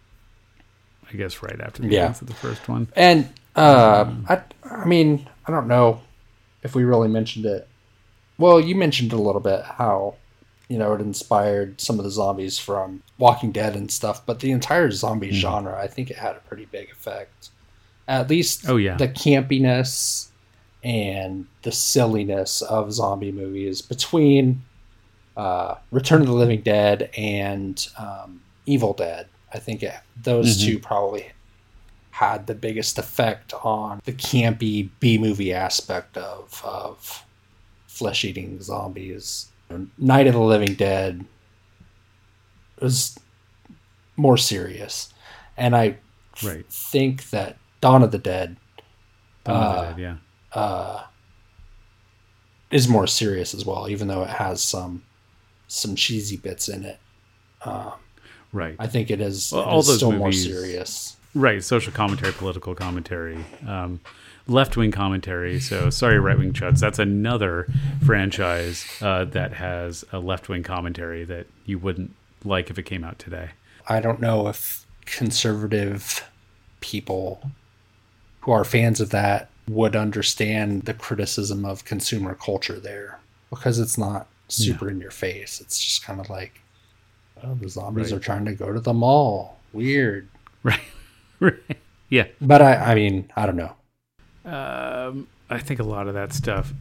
I guess, right after the Yeah. events of the first one. And uh, I, I mean, I don't know if we really mentioned it. Well, you mentioned a little bit how, you know, it inspired some of the zombies from Walking Dead and stuff, but the entire zombie Mm-hmm. genre, I think it had a pretty big effect. At least Oh, yeah. the campiness and the silliness of zombie movies between uh, Return of the Living Dead and um, Evil Dead. I think it, those Mhm. two probably had the biggest effect on the campy B-movie aspect of, of flesh-eating zombies. Night of the Living Dead was more serious. And I Right. think that Dawn of the Dead Dawn of the uh, Dead, yeah. uh, is more serious as well, even though it has some some cheesy bits in it. Um, Right. I think it is, Well, it all is those still more movies- serious. Right, social commentary, political commentary, um, left-wing commentary. So, sorry, right-wing chuds. That's another franchise uh, that has a left-wing commentary that you wouldn't like if it came out today. I don't know if conservative people who are fans of that would understand the criticism of consumer culture there, because it's not super in your face. It's just kind of like, oh, the zombies Right. are trying to go to the mall. Weird. Right. Right. Yeah. But I, I mean, I don't know. Um, I think a lot of that stuff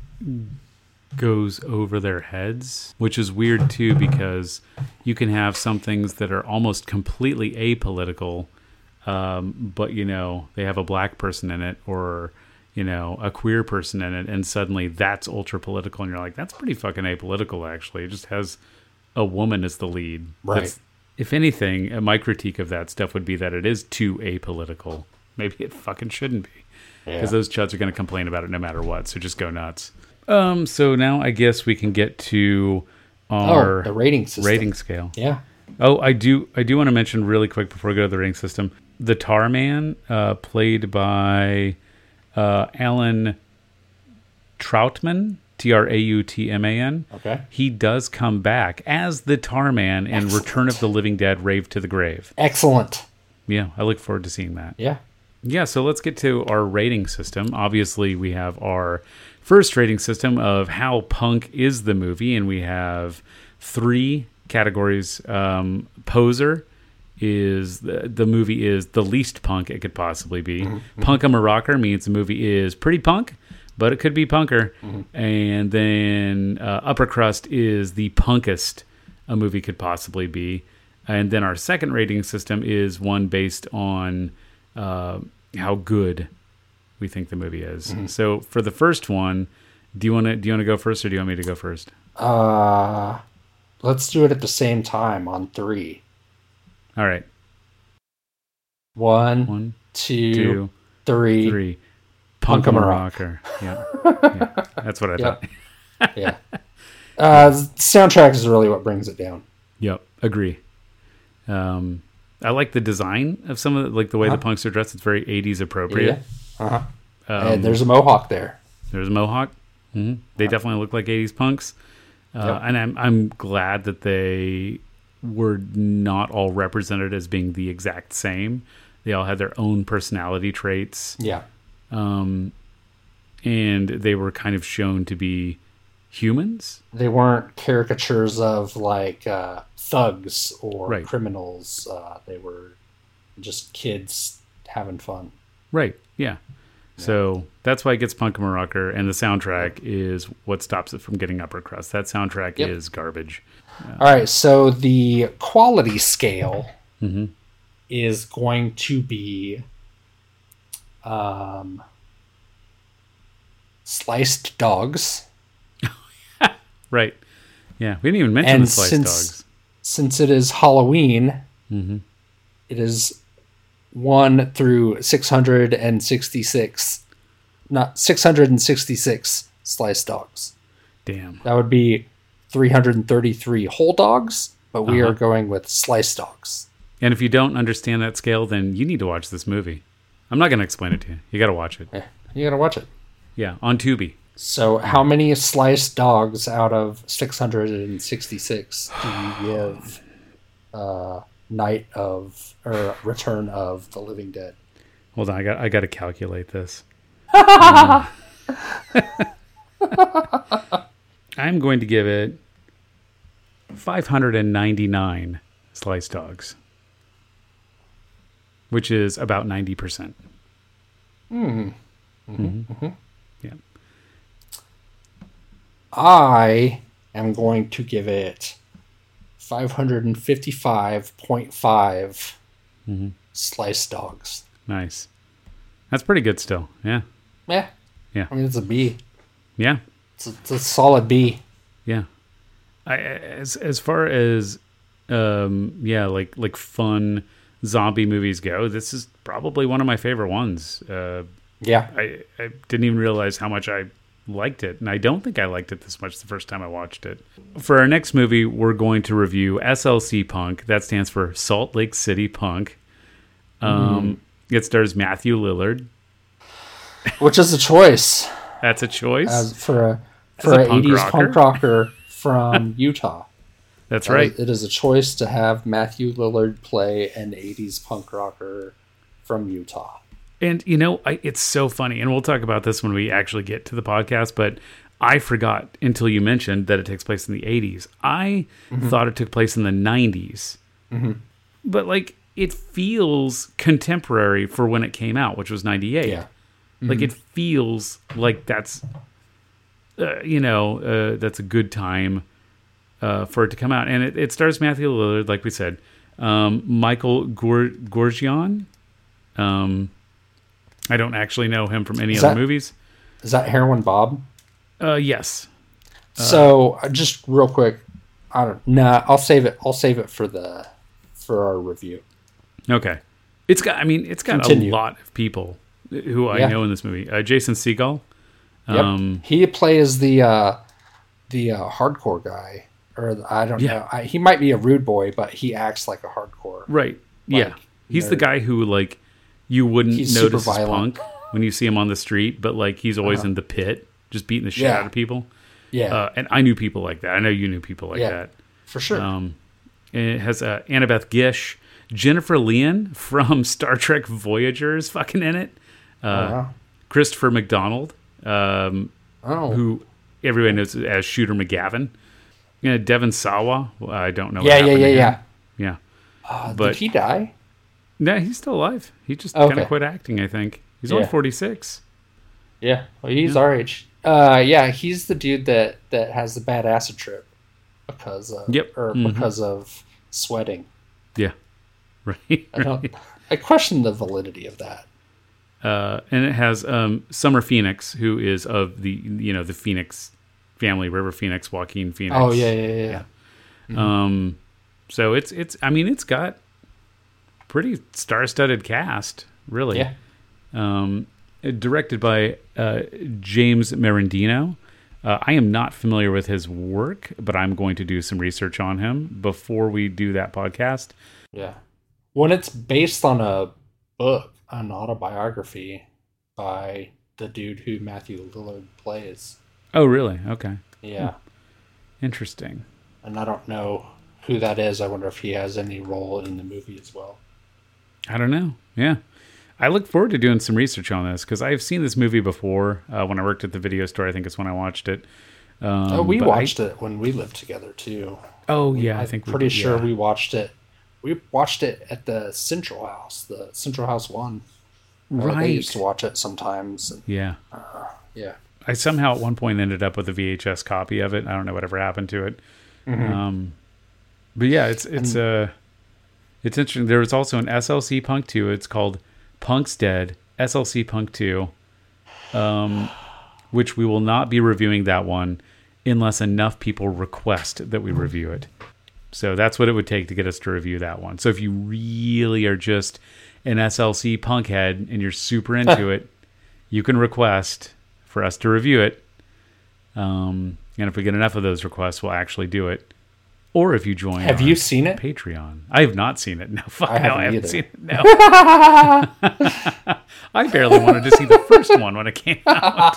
goes over their heads, which is weird too, because you can have some things that are almost completely apolitical, um, but you know, they have a black person in it, or you know, a queer person in it, and suddenly that's ultra political, and you're like, that's pretty fucking apolitical. Actually, it just has a woman as the lead. Right. That's- if anything, my critique of that stuff would be that it is too apolitical. Maybe it fucking shouldn't be. Because Yeah. those chuds are going to complain about it no matter what. So just go nuts. Um. So now I guess we can get to our Oh, the rating system. rating scale. Yeah. Oh, I do. I do want to mention really quick before we go to the rating system. The Tar Man, uh, played by uh, Alan Troutman, T R A U T M A N. Okay. He does come back as the Tar Man in Excellent. Return of the Living Dead: Rave to the Grave. Excellent. Yeah, I look forward to seeing that. Yeah. Yeah, so let's get to our rating system. Obviously, we have our first rating system of how punk is the movie, and we have three categories. Um, Poser is the, the movie is the least punk it could possibly be. Mm-hmm. Punk 'em a rocker means the movie is pretty punk, but it could be punker. Mm-hmm. And then uh, Upper Crust is the punkest a movie could possibly be. And then our second rating system is one based on uh, how good we think the movie is. Mm-hmm. So for the first one, do you want to do you want to go first, or do you want me to go first? Uh, let's do it at the same time on three. All right, One, one, two, two, three. three. Punk 'em a rocker. Yeah. yeah, that's what I Yep. thought. Yeah. Uh, soundtrack is really what brings it down. Yep, agree. Um, I like the design of some of the, like the way Uh-huh. the punks are dressed. It's very eighties appropriate. Yeah. Uh-huh. Um, And there's a mohawk there. There's a mohawk. hmm They definitely look like eighties punks. Uh, Yep. And I'm I'm glad that they were not all represented as being the exact same. They all had their own personality traits. Yeah. Um, and they were kind of shown to be humans. They weren't caricatures of like uh, thugs or Right. criminals. Uh, they were just kids having fun. Right. Yeah. So that's why it gets Punk 'em a Rocker, and the soundtrack is what stops it from getting Upper Crust. That soundtrack Yep. is garbage. All right, so the quality scale hmm is going to be um, sliced dogs. Right. Yeah. We didn't even mention And the sliced since dogs. since it is Halloween, hmm it is one through six hundred sixty-six not six hundred sixty-six sliced dogs. Damn. That would be three hundred thirty-three whole dogs, but we Uh-huh. are going with sliced dogs. And if you don't understand that scale, then you need to watch this movie. I'm not going to explain it to you. You got to watch it. Yeah, you gotta watch it. Yeah, on Tubi. So, how many sliced dogs out of six hundred sixty-six do you give uh, Night of or Return of the Living Dead? Hold on, I got I got to calculate this. Um, I'm going to give it five hundred ninety-nine sliced dogs, which is about ninety percent. Hmm. Mm-hmm. Mm-hmm. Yeah. I am going to give it five hundred fifty-five point five Mm-hmm. sliced dogs. Nice. That's pretty good still. Yeah. Yeah. Yeah. I mean, it's a B. Yeah. It's a, it's a solid B. Yeah. I as as far as um yeah, like like fun zombie movies go, this is probably one of my favorite ones. Uh Yeah. I, I didn't even realize how much I liked it, and I don't think I liked it this much the first time I watched it. For our next movie, we're going to review S L C Punk. That stands for Salt Lake City Punk. Um, mm. It stars Matthew Lillard. Which is a choice. That's a choice. As for a for a an punk eighties rocker. punk rocker from Utah. That's Uh, right. It is a choice to have Matthew Lillard play an eighties punk rocker from Utah. And, you know, I, it's so funny, and we'll talk about this when we actually get to the podcast, but I forgot until you mentioned that it takes place in the eighties. I Mhm. thought it took place in the nineties. Mhm. But, like, it feels contemporary for when it came out, which was ninety-eight. Yeah. Like, Mhm. it feels like that's, uh, you know, uh, that's a good time uh, for it to come out. And it, it stars Matthew Lillard, like we said. Um, Michael Gour- Gourgian. Um... I don't actually know him from any Is other that- movies. Is that Heroin Bob? Uh, yes. So uh, just real quick, I don't. Nah, I'll save it. I'll save it for the for our review. Okay. It's got. I mean, it's got Continue. a lot of people who I Yeah. know in this movie. Uh, Jason Segel. Yep. Um, he plays the uh, the uh, hardcore guy, or the, I don't Yeah. know. I, he might be a rude boy, but he acts like a hardcore. right. Like, yeah. He's the nerd. guy who like you wouldn't He's notice super as violent. punk when you see him on the street, but like he's always Uh-huh. in the pit, just beating the shit Yeah. out of people. Yeah. Uh, and I knew people like that. I know you knew people like Yeah, that. for sure. Um, and it has uh, Annabeth Gish, Jennifer Leon from Star Trek Voyager is fucking in it. Uh, Oh, wow. Christopher McDonald, um, Oh. who everybody knows as Shooter McGavin. You know, Devon Sawa. Well, I don't know. What Yeah, yeah, happened to yeah, him. Yeah. Uh, But- did he die? No, he's still alive. He just Okay. kind of quit acting, I think. He's only Yeah. forty-six. Yeah. Well, he's Yeah. our age. Uh, yeah, he's the dude that that has the bad acid trip because of Yep. or Mhm. because of sweating. Yeah. Right. I don't. I question the validity of that. Uh, and it has um, Summer Phoenix, who is of the you know the Phoenix family, River Phoenix, Joaquin Phoenix. Oh yeah, yeah, yeah. yeah. Mhm. Um, so it's it's. I mean, it's got pretty star-studded cast, really. Yeah. Um, directed by uh, James Merendino. Uh, I am not familiar with his work, but I'm going to do some research on him before we do that podcast. Yeah. When it's based on a book, an autobiography by the dude who Matthew Lillard plays. Oh, really? Okay. Yeah. Interesting. And I don't know who that is. I wonder if he has any role in the movie as well. I don't know. Yeah. I look forward to doing some research on this because I've seen this movie before uh, when I worked at the video store. I think it's when I watched it. Um, oh, we but watched I, it when we lived together too. Oh, yeah. I I'm think we pretty did, sure yeah. we watched it. We watched it at the Central House, the Central House One. Uh, Right. They used to watch it sometimes. And, Yeah. uh, yeah. I somehow at one point ended up with a V H S copy of it. I don't know whatever happened to it. Mhm. Um, but yeah, it's it's uh, it's interesting. There was also an S L C Punk two. It's called Punk's Dead, S L C Punk two, um, which we will not be reviewing that one unless enough people request that we review it. So that's what it would take to get us to review that one. So if you really are just an S L C Punk head and you're super into it, you can request for us to review it. Um, and if we get enough of those requests, we'll actually do it. Or if you join Have our you seen it? Patreon. I have not seen it. No, fuck I no, haven't I haven't either. seen it. No. I barely wanted to see the first one when it came out.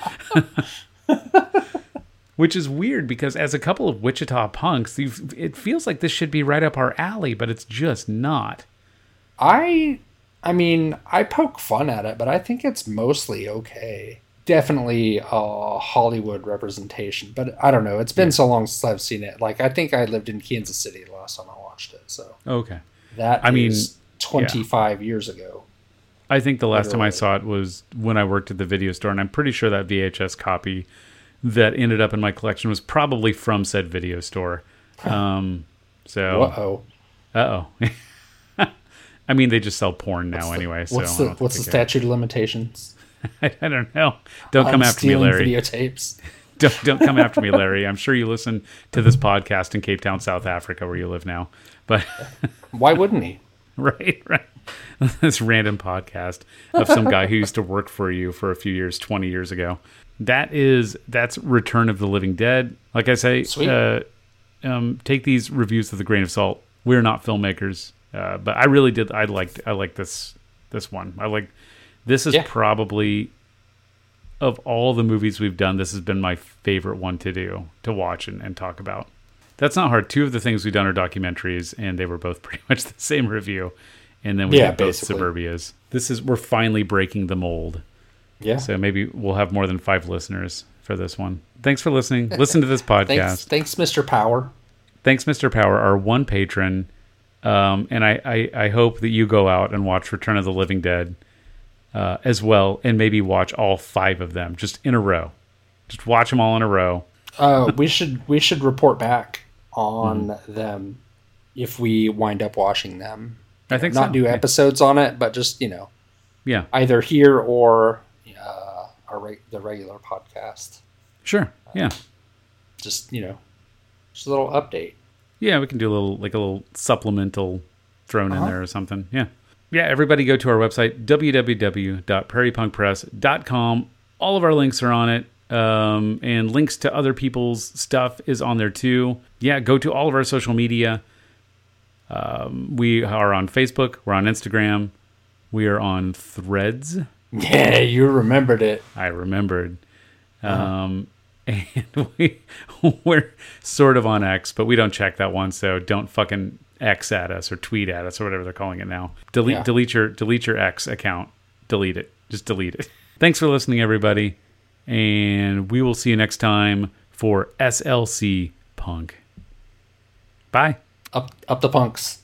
Which is weird because as a couple of Wichita punks, you've, it feels like this should be right up our alley, but it's just not. I, I mean, I poke fun at it, but I think it's mostly okay. Definitely a Hollywood representation, but I don't know. It's been so long since I've seen it. Like, I think I lived in Kansas City the last time I watched it. So Okay. that I mean, is twenty-five years ago. I think the last time I Literally. saw it was when I worked at the video store, and I'm pretty sure that V H S copy that ended up in my collection was probably from said video store. Um, so, Uh-oh. uh-oh. I mean, they just sell porn now anyway. So What's I the, don't think what's the they care. statute of limitations? I, I don't know. Don't come On after me, stealing Larry. videotapes. Don't don't come after me, Larry. I'm sure you listen to this podcast in Cape Town, South Africa, where you live now. But Why wouldn't he? right, right. This random podcast of some guy who used to work for you for a few years, twenty years ago. That is that's Return of the Living Dead. Like I say, Sweet. uh, um, take these reviews with a grain of salt. We're not filmmakers, uh, but I really did. I liked. I like this. This one. I like. This is Yeah. probably of all the movies we've done. This has been my favorite one to do, to watch and, and talk about. That's not hard. Two of the things we've done are documentaries, and they were both pretty much the same review. And then we Yeah, did both basically. Suburbias. This is we're finally breaking the mold. Yeah. So maybe we'll have more than five listeners for this one. Thanks for listening. Listen to this podcast. Thanks, thanks, Mister Power. Thanks, Mister Power, our one patron. Um, and I, I, I hope that you go out and watch Return of the Living Dead uh, as well, and maybe watch all five of them just in a row. Just watch them all in a row. Uh, we should we should report back on Mm-hmm. them if we wind up watching them. I think Not so. do Yeah. episodes on it, but just you know, Yeah, either here or uh, our reg- the regular podcast. sure. Yeah. Just you know, just a little update. Yeah, we can do a little, like a little supplemental thrown Uh-huh. in there or something. Yeah. Yeah, everybody go to our website, w w w dot prairie punk press dot com. All of our links are on it. Um, and links to other people's stuff is on there too. Yeah, go to all of our social media. Um, we are on Facebook. We're on Instagram. We are on Threads. Yeah, you remembered it. I remembered. Um, and we, we're sort of on X, but we don't check that one, so don't fucking X at us or tweet at us or whatever they're calling it now. Delete Yeah. delete your delete your X account. Delete it. Just delete it. Thanks for listening, everybody. And we will see you next time for S L C Punk. Bye. Up up the punks.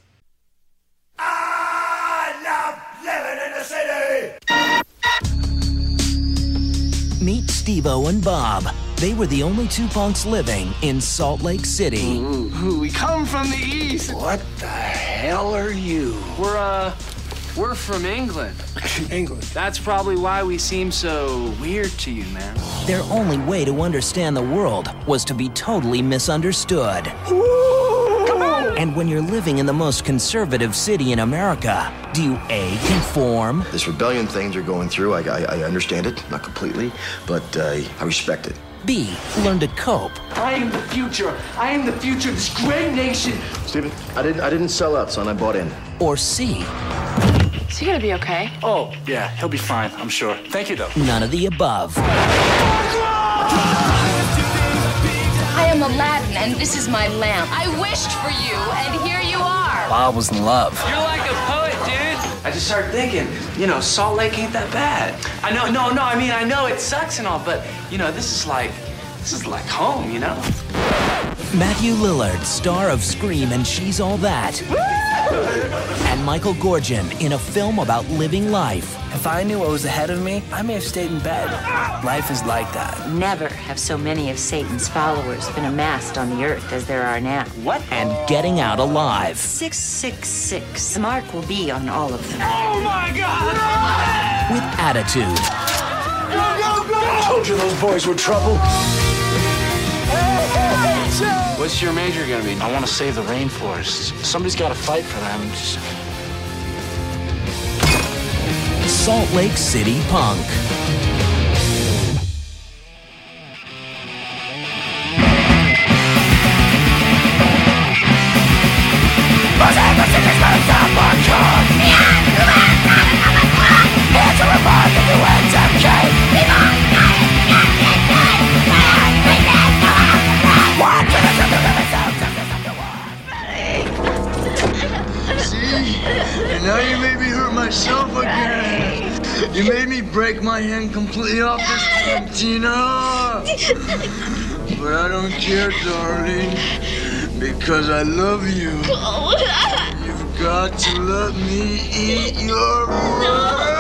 Meet Steve-O and Bob. They were the only two punks living in Salt Lake City. Ooh, we come from the east. What the hell are you? We're, uh, we're from England. England. That's probably why we seem so weird to you, man. Their only way to understand the world was to be totally misunderstood. And when you're living in the most conservative city in America, do you A, conform? This rebellion thing they're going through, I, I, I understand it, not completely, but uh, I respect it. B, learn to cope? I am the future. I am the future of this great nation. Steven, I didn't I didn't sell out, son. I bought in. Or C, Is he gonna be okay? Oh, yeah, he'll be fine, I'm sure. Thank you, though. none of the above? I am Aladdin, and this is my lamp. I wished for you, and here you are. Bob was in love. You're like a poet, dude. I just started thinking, you know, Salt Lake ain't that bad. I know, no, no, I mean, I know it sucks and all, but, you know, this is like, this is like home, you know? Matthew Lillard, star of Scream and She's All That. And Michael Gorgon in a film about living life. If I knew what was ahead of me, I may have stayed in bed. Life is like that. Never have so many of Satan's followers been amassed on the earth as there are now. What? And getting out alive. six six six. The mark will be on all of them. Oh my God! With attitude. I told you those boys were trouble. What's your major gonna be? I want to save the rainforest. Somebody's got to fight for them. Just... Salt Lake City Punk. And now you made me hurt myself again. You made me break my hand completely off this cantina. But I don't care, darling, because I love you. You've got to let me eat your brain.